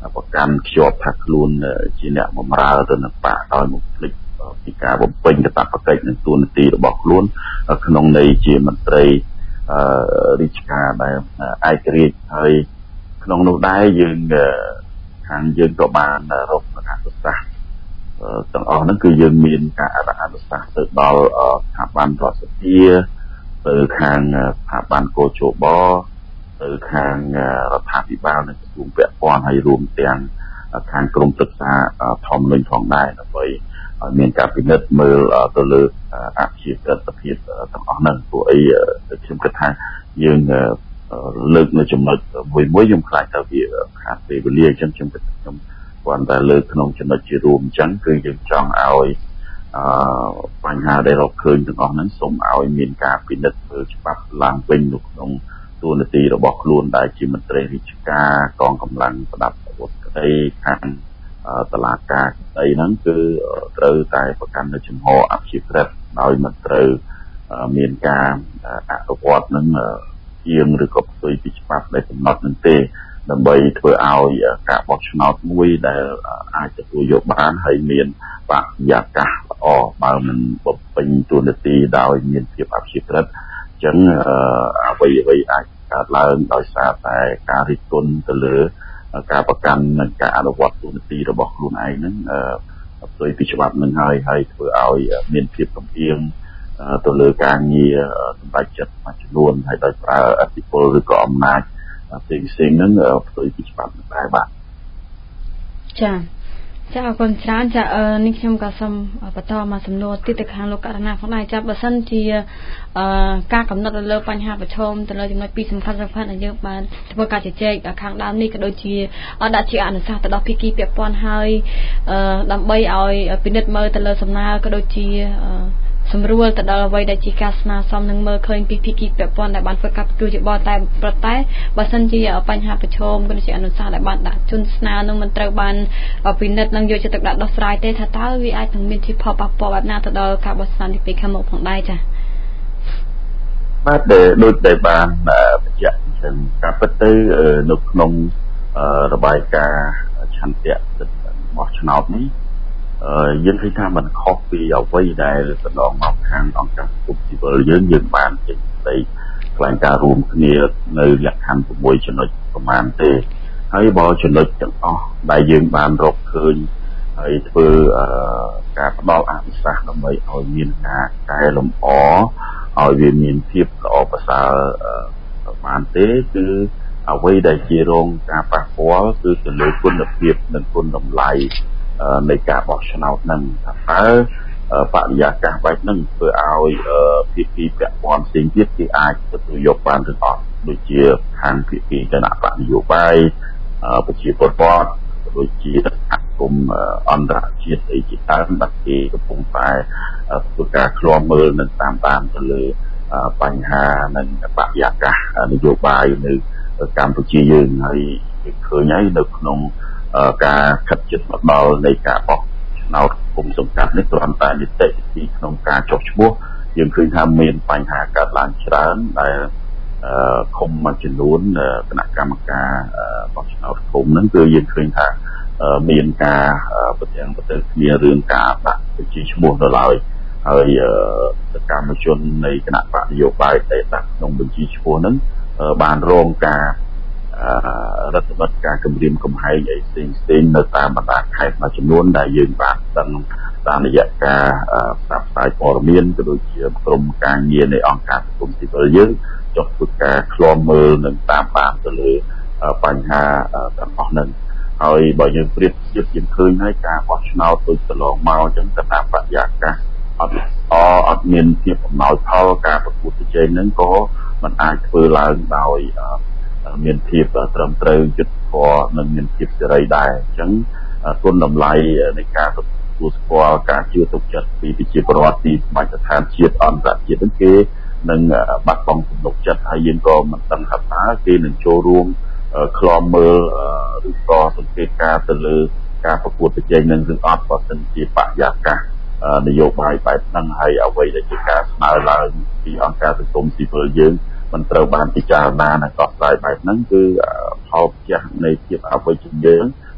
ប្រកាន់ខ្ជាប់ថាខ្លួនជាអ្នកបម្រើទៅនឹងបាក់ដោយមកភ្លេចពីការបំពេញកាតព្វកិច្ចនិងទួនាទីរបស់ខ្លួនក្នុងន័យជាមន្ត្រីរាជការដែលឯករាជ្យហើយក្នុងនោះដែរយើងខាងយើងក៏បានរកអនុសាសន៍ទាំងអស់ហ្នឹងគឺយើងមានការអនុសាសន៍ទៅដល់ស្ថាប័នរដ្ឋសភាទៅខាងស្ថាប័នកោជបទៅខាងរដ្ឋាភិបាលនិងក្រសួងពាក់ព័ន្ធហើយរួមទាំងខាងក្រមប្រឹក្សាធម្មនុញ្ញផងដែរដើម្បីឲ្យមានការពិនិត្យមើលទៅលើអភិជាក្រិតភាពទាំងអស់ហ្នឹងព្រោះអីខ្ញុំគិតថាយើងលើកនៅចំណុចមួយមួយខ្ញុំខ្លាចថាវាខាតពេលវេលាអញ្ចឹងខ្ញុំគិតខ្ញុំគ្រាន់តែលើកក្នុងចំណុចជារួមអញ្ចឹងគឺយើងចង់ឲ្យអឺបញ្ហាដែលរកឃើញទាំងអស់ហ្នឹងសូមឲ្យមានការពិនិត្យមើលច្បាប់ឡើងវិញនៅក្នុងទូនាទីរបស់ខ្លួនដែលជាមន្ត្រីរាជការកងកម្លាំងប្រដាប់អាវុធក្តីខាងតុលាការក្តីហ្នឹងគឺត្រូវតែប្រកាន់នៅចំហអភិជាក្រិតដោយមិនត្រូវមានការអនុវត្តនឹងជាងឬក៏ផ្ទុយពីច្បាប់ដែលកំណត់នឹងទេដើម្បីធ្វើឲ្យការបោះឆ្នោតមួយដែលអាចទទួលយកបានហើយមានបរិយាកាសល្អបើមិនបំពេញតួនាទីដោយមានភាពអភិជាក្រិតអញ្ចឹងអ្វីអ្វីអាចកើតឡើងដោយសារតែការរិះគន់ទៅលើការប្រកាន់និងការអនុវត្តតួនាទីរបស់ខ្លួនឯងហ្នឹងផ្ទុយពីច្បាប់នឹងហើយហើយធ្វើឲ្យមានភាពកំអៀងទៅលើការងារសម្រាប់ចិត្តមួយចំនួនហើយដោយប្រើអធិបុលឬក៏អំណាចផ្សេងផ្សេងហ្នឹងផ្ទុយពីច្បាប់ដែរបាទចាចាអរគុណច្រើនចានេះខ្ញុំក៏សូមបន្តមកសំណួរទៀតទៅខាងលោកករណាផងដែរចាបើសិនជាការកំណត់ទៅលើបញ្ហាប្រឈមទៅលើចំណុចពីរសំខាន់សំខាន់ដែលយើងបានធ្វើការជជែកខាងដើមនេះក៏ដូចជាដាក់ជាអនុសាសន៍ទៅដល់ភាគីពាក់ព័ន្ធហើយដើម្បីឲ្យពិនិត្យមើលទៅលើសំណើក៏ដូចជាសម្រួលទៅដល់អ្វីដែលជាការស្នើសុំនឹងមើលឃើញពីភាគីពាក់ព័ន្ធដែលបានធ្វើការទទួលយោបល់តែប្រតែបើសិនជាបញ្ហាប្រឈមក៏ជាអនុសាសន៍ដែលបានដាក់ជូនស្នើនឹងមិនត្រូវបានពិនិត្យនឹងយកចិត្តទុកដាក់ដោះស្រាយទេថាតើវាអាចនឹងមានជាផលប៉ះពាល់បែបណាទៅដល់ការបោះឆ្នោតទីពីខាងមុខផងដែរចា៎បាទដូចដែលបានបញ្ជាក់អញ្ចឹងការពិតទៅនៅក្នុងរបាយការណ៍ឆន្ទៈបោះឆ្នោតនេះយើងឃើញថាมันខុសពីអ្វីដែលកន្លងមកខាងអង្គការសង្គមស៊ីវិលយើងយើងបានចេញស្ដីថ្លែងការណ៍រួមគ្នានៅលក្ខខណ្ឌ៦ចំណុចប្រមាណទេហើយបើចំណុចទាំងអស់ដែលយើងបានរកឃើញហើយធ្វើការផ្ដល់អនុសាសន៍ដើម្បីឲ្យមានការកែលម្អឲ្យវាមានភាពល្អប្រសើរបានទេគឺអ្វីដែលជារងការប៉ះពាល់គឺទៅលើគុណភាពនិងគុណតម្លៃនៃការបោះឆ្នោតហ្នឹងថាតើបរិយាកាសបែបហ្នឹងធ្វើឲ្យភាគីពាក់ព័ន្ធផ្សេងទៀតគេអាចទទួលយកបានឬអត់ដូចជាខាងភាគីគណៈបកនយោបាយប្រជាពលរដ្ឋដូចជាសហគមន៍អន្តរជាតិអីជាដើមដែលគេកំពុងតែធ្វើការឃ្លាំមើលនិងតាមដានទៅលើបញ្ហានិងបរិយាកាសនយោបាយនៅកម្ពុជាយើងហើយឃើញហើយនៅក្នុងការខិតជិតមកដល់នៃការបោះឆ្នោតគុំសង្កាត់នេះគ្រាន់តែនីតិវិធីក្នុងការចុះឈ្មោះយើងឃើញថាមានបញ្ហាកើតឡើងច្រើនដែលឃុំមួយចំនួនគណៈកម្មការបោះឆ្នោតឃុំហ្នឹងគឺយើងឃើញថាមានការប្រទាំងប្រទល់គ្នារឿងការដាក់បញ្ជីឈ្មោះនៅឡើយហើយសកម្មជននៃគណៈបកនយោបាយដែលដាក់ក្នុងបញ្ជីឈ្មោះហ្នឹងបានរងការរដ្ឋបတ်ការគម្រាមកំហែងអីផ្សេងផ្សេងនៅតាមបណ្ដាខេត្តមួយចំនួនដែលយើងបានដឹងតាមរយៈការផ្សព្វផ្សាយព័ត៌មានក៏ដូចជាក្រុមការងារនៃអង្គការសង្គមស៊ីវិលយើងចុះធ្វើការឃ្លាំមើលនិងតាមដានទៅលើបញ្ហាទាំងអស់ហ្នឹងហើយបើយើងប្រៀបធៀបយើងឃើញហើយការបោះឆ្នោតដូចកន្លងមកអញ្ចឹងទៅតាមបរិយាកាសអត់អអត់មានភាពអំណោយផលការប្រកួតប្រជែងហ្នឹងក៏មិនអាចធ្វើឡើងដោយមានភាពត្រឹមត្រូវយុត្តិធម៌និងមានភាពសេរីដែរអញ្ចឹងគុណតម្លៃនៃការទទួលស្គាល់ការជឿទុកចិត្តពីប្រជាពលរដ្ឋពីមជ្ឈដ្ឋានជាតិអន្តរជាតិហ្នឹងគេនឹងបាត់បង់ទំនុកចិត្តហើយយើងក៏មិនដឹងថាតើគេនឹងចូលរួមឃ្លាំមើលឬក៏សង្កេតការទៅលើការប្រកួតប្រជែងនឹងឬអត់បើសិនជាបរិយាកាសនយោបាយបែបហ្នឹងហើយអ្វីដែលជាការស្នើឡើងពីអង្គការសង្គមស៊ីវិលយើងមិនត្រូវបានពិចារណានិងដោះស្រាយបែបហ្នឹងគឺផលផ្ទះនៃភាពអវិជ្ជមាន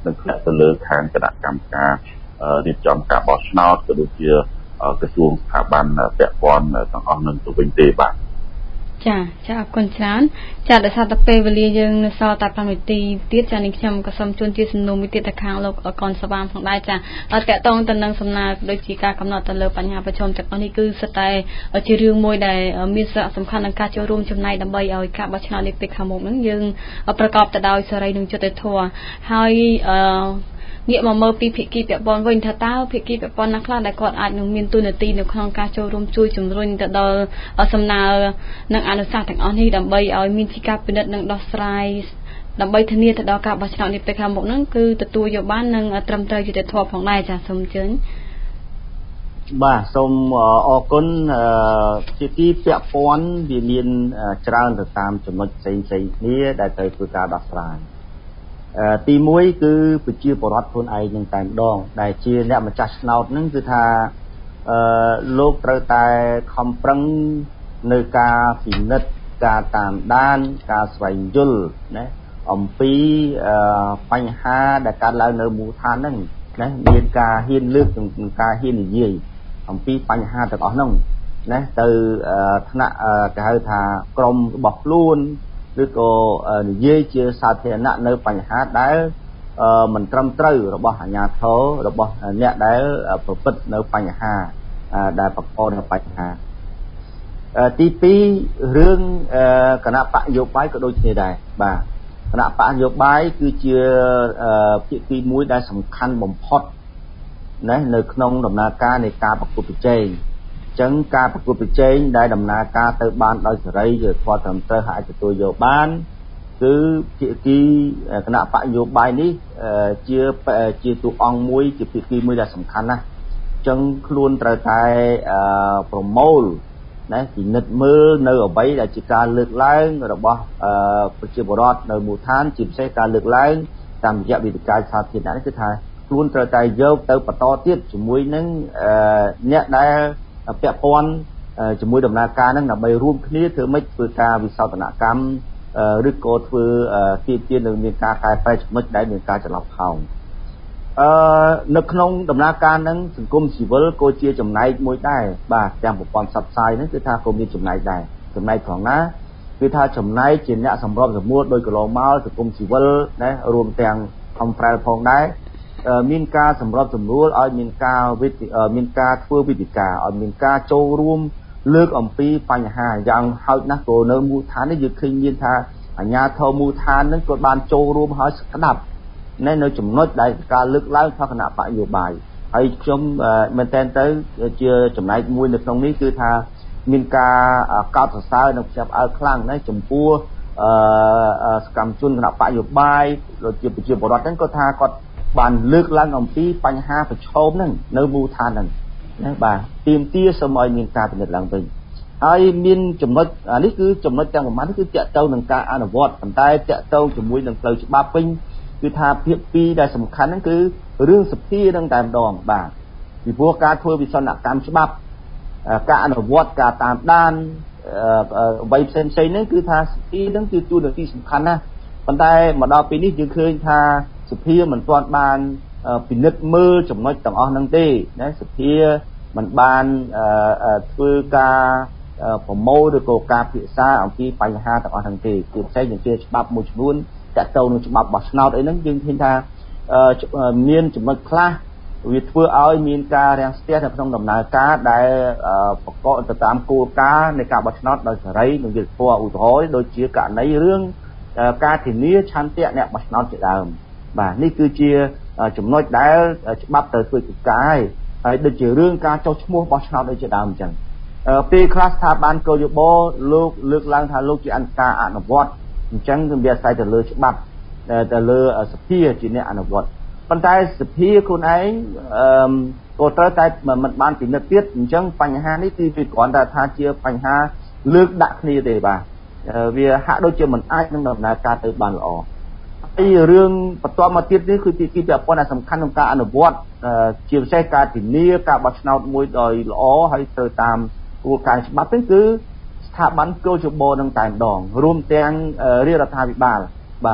នឹងផ្លាក់ទៅលើខាងគណៈកម្មការរៀបចំការបោះឆ្នោតក៏ដូចជាក្រសួងស្ថាប័នពាក់ព័ន្ធទាំងអស់នឹងទៅវិញទេបាទចាចាអរគុណច្រើនចាដោយសារតែពេលវេលាយើងនៅសល់តែ5នាទីទៀតចានេះខ្ញុំក៏សូមជូនជាសំណួរមួយទៀតទៅខាងលោកកនសវាមផងដែរចាអត់តកតងទៅនឹងសំណើដូចជាការកំណត់ទៅលើបញ្ហាប្រឈមទាំងអស់នេះគឺសិតតែជារឿងមួយដែលមានសារៈសំខាន់ក្នុងការចូលរួមចំណែកដើម្បីឲ្យការបោះឆ្នោតនេះពេលខាងមុខហ្នឹងយើងប្រកបទៅដោយសេរីនិងយុត្តិធម៌ហើយអឺងាកមកមើលពីភាគីពាក់ព័ន្ធវិញថាតើភាគីពាក់ព័ន្ធណាខ្លះដែលគាត់អាចនឹងមានទូនាទីនៅក្នុងការចូលរួមជួយជំរុញទៅដល់សំណើនិងអនុសាសន៍ទាំងអស់នេះដើម្បីឲ្យមានជាការពិនិត្យនិងដោះស្រាយដើម្បីធានាទៅដល់ការបោះឆ្នោតនេះពេលខាងមុខហ្នឹងគឺទទួលយកបាននិងត្រឹមត្រូវយុត្តិធម៌ផងដែរចាសូមអញ្ជើញបាទសូមអរគុណភាគីពាក់ព័ន្ធវាមានច្រើនទៅតាមចំណុចផ្សេងៗគ្នាដែលត្រូវធ្វើការដោះស្រាយទីមួយគឺប្រជាពលរដ្ឋខ្លួនឯងនឹងតែម្ដងដែលជាអ្នកម្ចាស់ឆ្នោតហ្នឹងគឺថាអឺលោកត្រូវតែខំប្រឹងនៅការពិនិត្យការតាមដានការស្វែងយល់ណាអំពីបញ្ហាដែលកើតឡើងនៅមូលដ្ឋានហ្នឹងណាមានការហ៊ានលើកនិងការហ៊ាននិយាយអំពីបញ្ហាទាំងអស់ហ្នឹងណាទៅថ្នាក់គេហៅថាក្រមរបស់ខ្លួនឬក៏និយាយជាសាធារណៈនៅបញ្ហាដែលមិនត្រឹមត្រូវរបស់អាជ្ញាធររបស់អ្នកដែលប្រព្រឹត្តនៅបញ្ហាដែលបង្កនៅបញ្ហាទីពីររឿងគណៈបកនយោបាយក៏ដូចគ្នាដែរបាទគណៈបកនយោបាយគឺជាភាគីមួយដែលសំខាន់បំផុតណានៅក្នុងដំណើរការនៃការប្រកួតប្រជែងអញ្ចឹងការប្រកួតប្រជែងដែលដំណើរការទៅបានដោយសេរីជាធម៌ត្រឹមត្រូវហើយអាចទទួលយកបានគឺភាគីគណៈបកនយោបាយនេះជាជាតួអង្គមួយជាភាគីមួយដែលសំខាន់ណាស់អញ្ចឹងខ្លួនត្រូវតែប្រមូលណាពិនិត្យមើលនៅអ្វីដែលជាការលើកឡើងរបស់ប្រជាពលរដ្ឋនៅមូលដ្ឋានជាពិសេសការលើកឡើងតាមរយៈវេទិកាសាធារណៈនេះគឺថាខ្លួនត្រូវតែយកទៅបន្តទៀតជាមួយនឹងអ្នកដែលពាក់ព័ន្ធជាមួយដំណើរការហ្នឹងដើម្បីរួមគ្នាធ្វើម៉េចធ្វើការវិសោធនកម្មឬក៏ធ្វើទាមទារនឹងមានការកែប្រែចំណុចដែលមានការចន្លោះផោមអឺនៅក្នុងដំណើរការហ្នឹងសង្គមស៊ីវិលក៏ជាចំណែកមួយដែរបាទទាំងប្រព័ន្ធផ្សព្វផ្សាយហ្នឹងគឺថាក៏មានចំណែកដែរចំណែកត្រង់ណាគឺថាចំណែកជាអ្នកសម្របសម្រួលដោយកន្លងមកសង្គមស៊ីវិលណារួមទាំងខំប្រែលផងដែរមានការសម្របសម្រួលឲ្យមានការវិទ្យាមានការធ្វើវិទ្យាការឲ្យមានការចូលរួមលើកអំពីបញ្ហាយ៉ាងហោចណាស់ក៏នៅមូលដ្ឋាននេះយើងឃើញមានថាអាជ្ញាធរមូលដ្ឋាននឹងក៏បានចូលរួមឲ្យស្ដាប់នៅនៅចំណុចដែលការលើកឡើងពីគណៈបកនយោបាយហើយខ្ញុំមែនតើទៅជាចំណែកមួយនៅក្នុងនេះគឺថាមានការកោតសរសើរនិងភ្ញាក់ផ្អើលខ្លាំងណាស់ចំពោះសកម្មជនគណៈបកនយោបាយដូចជាប្រជាពលរដ្ឋហ្នឹងក៏ថាគាត់បានលើកឡើងអំពីបញ្ហាប្រឈមហ្នឹងនៅមូលដ្ឋានហ្នឹងណាបាទទាមទារសូមឲ្យមានការពិនិត្យឡើងវិញហើយមានចំណុចអានេះគឺចំណុចទាំងប្រមាណនេះគឺតាក់ទងនឹងការអនុវត្តប៉ុន្តែតាក់ទងជាមួយនឹងផ្លូវច្បាប់វិញគឺថាភាគពីរដែលសំខាន់ហ្នឹងគឺរឿងសភានឹងតែម្ដងបាទពីព្រោះការធ្វើវិសន្នកម្មច្បាប់ការអនុវត្តការតាមដានអ្វីផ្សេងផ្សេងហ្នឹងគឺថាសភាហ្នឹងគឺជួននាទីសំខាន់ណាស់ប៉ុន្តែមកដល់ពេលនេះយើងឃើញថាសភាមិនទាន់បានពិនិត្យមើលចំណុចទាំងអស់ហ្នឹងទេណាសភាមិនបានធ្វើការប្រមូលឬក៏ការពិភាក្សាអំពីបញ្ហាទាំងអស់ហ្នឹងទេជាពិសេសជាច្បាប់មួយចំនួនតាក់ទងនឹងច្បាប់បោះឆ្នោតអីហ្នឹងយើងឃើញថាមានចំណុចខ្លះវាធ្វើឲ្យមានការរាំងស្ទះនៅក្នុងដំណើរការដែលប្រកបទៅតាមគោលការណ៍នៃការបោះឆ្នោតដោយសេរីនិងយុត្តិធម៌ឧទាហរណ៍ដូចជាករណីរឿងការធានាឆន្ទៈអ្នកបោះឆ្នោតជាដើមបាទនេះគឺជាចំណុចដែលច្បាប់ត្រូវធ្វើកិច្ចការហើយដូចជារឿងការចុះឈ្មោះបោះឆ្នោតដូចជាដើមអញ្ចឹងពេលខ្លះស្ថាប័នគយបលោកលើកឡើងថាលោកជាអង្គការអនុវត្តអញ្ចឹងគឺវាអាស្រ័យទៅលើច្បាប់ទៅលើសភាជាអ្នកអនុវត្តប៉ុន្តែសភាខ្លួនឯងក៏ត្រូវតែមិនបានពិនិត្យទៀតអញ្ចឹងបញ្ហានេះគឺវាគ្រាន់តែថាជាបញ្ហាលើកដាក់គ្នាទេបាទវាហាក់ដូចជាមិនអាចនឹងដំណើរការទៅបានល្អហើយរឿងបន្ទាប់មកទៀតនេះគឺទីពាក់ព័ន្ធដែលសំខាន់ក្នុងការអនុវត្តជាពិសេសការធានាការបោះឆ្នោតមួយដោយល្អហើយទៅតាមគោលការណ៍ច្បាប់នេះគឺស្ថាប័នគយបនឹងតែម្ដងរួមទាំងរាជរដ្ឋាភិបាលបាទ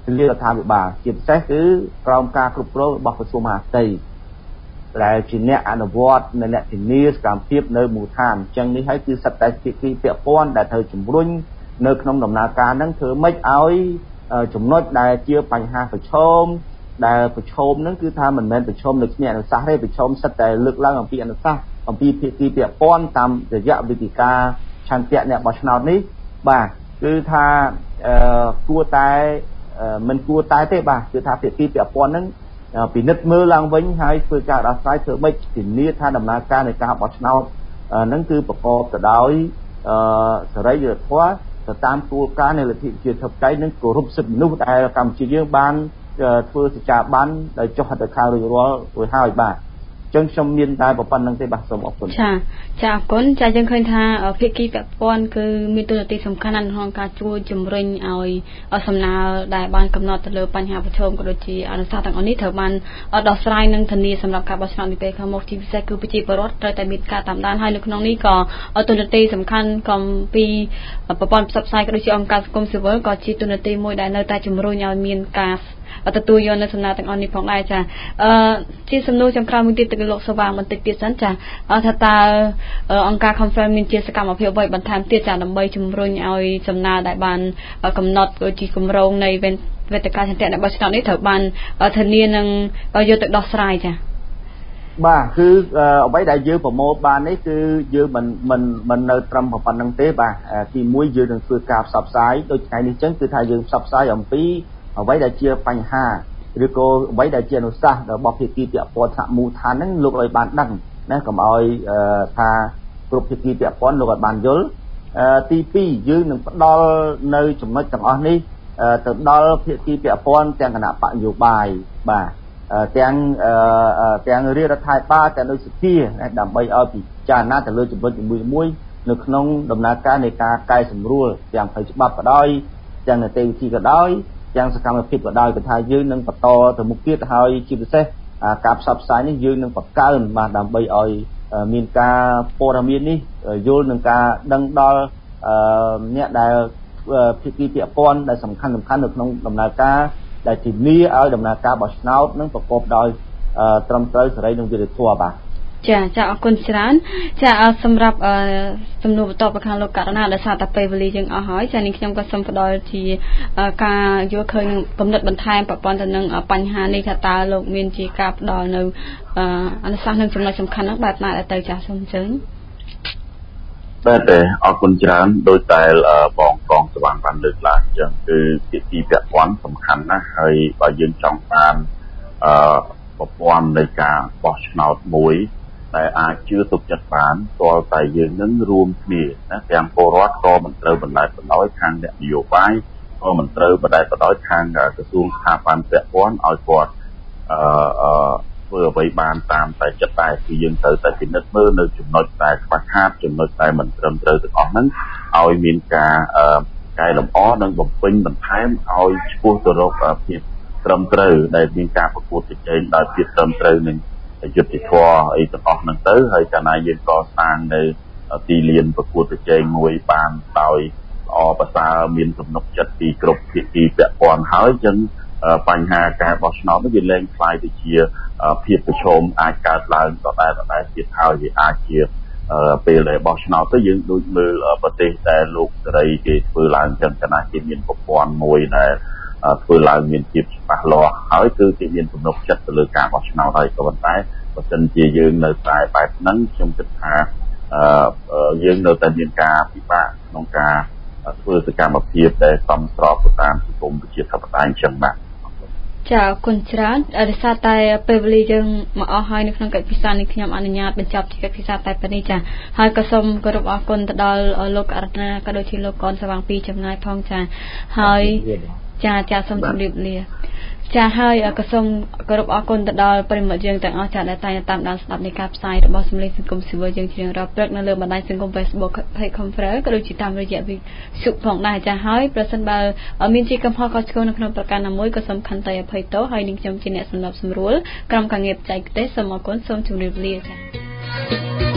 លារដ្ឋាភិបាលជាពិសេសគឺក្រោមការគ្រប់គ្រងរបស់ក្រសួងមហាផ្ទៃដែលជាអ្នកអនុវត្តនៅអ្នកធានាសកម្មភាពនៅមូលដ្ឋានអញ្ចឹងនេះហើយគឺសិតតែភាគីពាក់ព័ន្ធដែលត្រូវជំរុញនៅក្នុងដំណើរការហ្នឹងធ្វើម៉េចឲ្យចំណុចដែលជាបញ្ហាប្រឈមដែលប្រឈមហ្នឹងគឺថាមិនមែនប្រឈមនៅគ្នាអនុសាសន៍ទេប្រឈមសិតតែលើកឡើងអំពីអនុសាសន៍អំពីភាគីពាក់ព័ន្ធតាមរយៈវិធីការឆន្ទៈអ្នកបោះឆ្នោតនេះបាទគឺថាគួរតែមិនគួរតែទេបាទគឺថាភាគីពាក់ព័ន្ធហ្នឹងពិនិត្យមើលឡើងវិញហើយធ្វើការដោះស្រាយធ្វើម៉េចធានាថាដំណើរការនៃការបោះឆ្នោតហ្នឹងគឺប្រកបទៅដោយសេរីយុត្តិធម៌ទៅតាមគោលការណ៍នៃលទ្ធិប្រជាធិបតេយ្យនិងគោរពសិទ្ធិមនុស្សដែលកម្ពុជាយើងបានធ្វើសេចក្ដីបានដោយចុះហត្ថលេខារួចរាល់រួចហើយបាទចឹងខ្ញុំមានតែប៉ុណ្្នឹងទេបាទសូមអរគុណចាចាអរគុណចាយើងឃើញថាភាគីពាក់ព័ន្ធគឺមានតួនាទីសំខាន់ណាស់ក្នុងការជួយជំរុញឲ្យសំណើដែលបានកំណត់ទៅលើបញ្ហាប្រឈមក៏ដូចជាអនុសាសន៍ទាំងអស់នេះត្រូវបានដោះស្រាយនិងធានាសម្រាប់ការបោះឆ្នោតនាពេលខាងមុខជាពិសេសគឺប្រជាពលរដ្ឋត្រូវតែមានការតាមដានហើយនៅក្នុងនេះក៏តួនាទីសំខាន់កំពីប្រព័ន្ធផ្សព្វផ្សាយក៏ដូចជាអង្គការសង្គមស៊ីវិលក៏ជាតួនាទីមួយដែលនៅតែជំរុញឲ្យមានការទទួលយកនៅសំណើទាំងអស់នេះផងដែរចាអឺជាសំណួរចំក្រោយមួយទៀតទៅលោកសវាងបន្តិចទៀតសិនចាថាតើអង្គការ Conference មានជាសកម្មភាពអ្វីបន្ថែមទៀតចាដើម្បីជំរុញឲ្យសំណើដែលបានកំណត់ដូចជាគម្រោងនៃវេទិកាឆន្ទៈរបស់ឆ្នោតនេះត្រូវបានធានានឹងយកទៅដោះស្រាយចាបាទគឺអ្វីដែលយើងប្រមូលបាននេះគឺយើងមិនមិនមិននៅត្រឹមប៉ុណ្្នឹងទេបាទទីមួយយើងនឹងធ្វើការផ្សព្វផ្សាយដូចថ្ងៃនេះចឹងគឺថាយើងផ្សព្វផ្សាយអំពីអ្វីដែលជាបញ្ហាឬក៏អ្វីដែលជាអនុសាសន៍របស់ភាគីពាក់ព័ន្ធថាមូលដ្ឋានហ្នឹងលោកឲ្យបានដឹងណាកុំឲ្យថាគ្រប់ភាគីពាក់ព័ន្ធលោកឲ្យបានយល់ទីពីរយើងនឹងផ្ដល់នៅចំណុចទាំងអស់នេះទៅដល់ភាគីពាក់ព័ន្ធទាំងគណៈបកនយោបាយបាទទាំងទាំងរាជរដ្ឋាភិបាលទាំងដូចសភាដើម្បីឲ្យពិចារណាទៅលើចំណុចមួយៗនៅក្នុងដំណើរការនៃការកែសម្រួលទាំងផ្លូវច្បាប់ក៏ដោយទាំងនីតិវិធីក៏ដោយយ៉ាងសកម្មភាពក៏ដោយគឺថាយើងនឹងបន្តទៅមុខទៀតហើយជាពិសេសការផ្សព្វផ្សាយនេះយើងនឹងបង្កើនបាទដើម្បីឲ្យមានការព័ត៌មាននេះយល់នឹងការដឹងដល់អ្នកដែលភាគីពាក់ព័ន្ធដែលសំខាន់សំខាន់នៅក្នុងដំណើរការដែលធានាឲ្យដំណើរការបោះឆ្នោតនឹងប្រកបដោយត្រឹមត្រូវសេរីនិងយុត្តិធម៌បាទចាចាអរគុណច្រើនចាសម្រាប់សំណួរបន្តពីខាងលោកករណាដោយសារតែពេលវេលាយើងអស់ហើយចានេះខ្ញុំក៏សូមផ្ដល់ជាការយល់ឃើញគំនិតបន្ថែមប្រព័ន្ធទៅនឹងបញ្ហានេះថាតើលោកមានជាការផ្ដល់នៅអនុសាសន៍និងចំណុចសំខាន់ហ្នឹងបែបណាដែលទៅចាសូមអញ្ជើញបាទអរគុណច្រើនដោយតែបងកងស្វាងបានលើកឡើងអញ្ចឹងគឺភាគីពាក់ព័ន្ធសំខាន់ណាស់ហើយបើយើងចង់បានអឺប្រព័ន្ធនៃការបោះឆ្នោតមួយដែលអាចជឿទុកចិត្តបានទាល់តែយើងនឹងរួមគ្នាណាទាំងពលរដ្ឋក៏មិនត្រូវបណ្តែតបណ្ដោយខាងអ្នកនយោបាយក៏មិនត្រូវបណ្តែតបណ្ដោយខាងក្រសួងស្ថាប័នពាក់ព័ន្ធឲ្យគាត់អឺអឺធ្វើអ្វីបានតាមតែចិត្តតែគឺយើងត្រូវតែពិនិត្យមើលនៅចំណុចដែលខ្វះខាតចំណុចដែលមិនត្រឹមត្រូវទាំងអស់ហ្នឹងឲ្យមានការកែលម្អនិងបំពេញបន្ថែមឲ្យឆ្ពោះទៅរកភាពត្រឹមត្រូវដែលមានការប្រកួតប្រជែងដោយភាពត្រឹមត្រូវនឹងយុត្តិធម៌អីទាំងអស់ហ្នឹងទៅហើយកាលណាយើងកសាងនៅទីលានប្រកួតប្រជែងមួយបានដោយល្អប្រសើរមានទំនុកចិត្តពីគ្រប់ភាគីពាក់ព័ន្ធហើយអញ្ចឹងបញ្ហាការបោះឆ្នោតនេះវាលែងខ្លាយទៅជាភាពប្រឈមអាចកើតឡើងដដែលដដែលទៀតហើយវាអាចជាពេលដែលបោះឆ្នោតទៅយើងដូចមើលប្រទេសដែលលោកសេរីគេធ្វើឡើងអញ្ចឹងកាលណាគេមានប្រព័ន្ធមួយដែលធ្វើឡើងមានភាពច្បាស់លាស់ហើយគឺគេមានទំនុកចិត្តទៅលើការបោះឆ្នោតហើយក៏ប៉ុន្តែបើសិនជាយើងនៅតែបែបហ្នឹងខ្ញុំគិតថាយើងនៅតែមានការពិបាកក្នុងការធ្វើសកម្មភាពដែលសមស្របទៅតាមសង្គមប្រជាធិបតេយ្យអញ្ចឹងបាទចាអរគុណច្រើនដោយសារតែពេលវេលាយើងមកអស់ហើយនៅក្នុងកិច្ចពិសានេះខ្ញុំអនុញ្ញាតបញ្ចប់ជាកិច្ចពិសាតែប៉ុណ្្នេះចាហើយក៏សូមគោរពអរគុណទៅដល់លោកអរណាក៏ដូចជាលោកកនស្វាងពីចំណាយផងចាហើយចាចាសូមជម្រាបលាចាហើយក៏សូមគោរពអរគុណទៅដល់ប្រិមត្តយើងទាំងអស់ចាដែលតែងតាមដានស្ដាប់នៃការផ្សាយរបស់សម្លេងសង្គមស៊ីវិលយើងជារៀងរាល់ព្រឹកនៅលើបណ្ដាញសង្គម Facebook Page Conference ក៏ដូចជាតាមរយៈវិទ្យុផងដែរចាហើយប្រសិនបើមានជាកំហុសខុសឆ្គងនៅក្នុងប្រការណាមួយក៏សូមខន្តីអភ័យទោសហើយនឹងខ្ញុំជាអ្នកសម្របសម្រួលក្រុមការងារបច្ចេកទេសសូមអរគុណសូមជម្រាបលាចា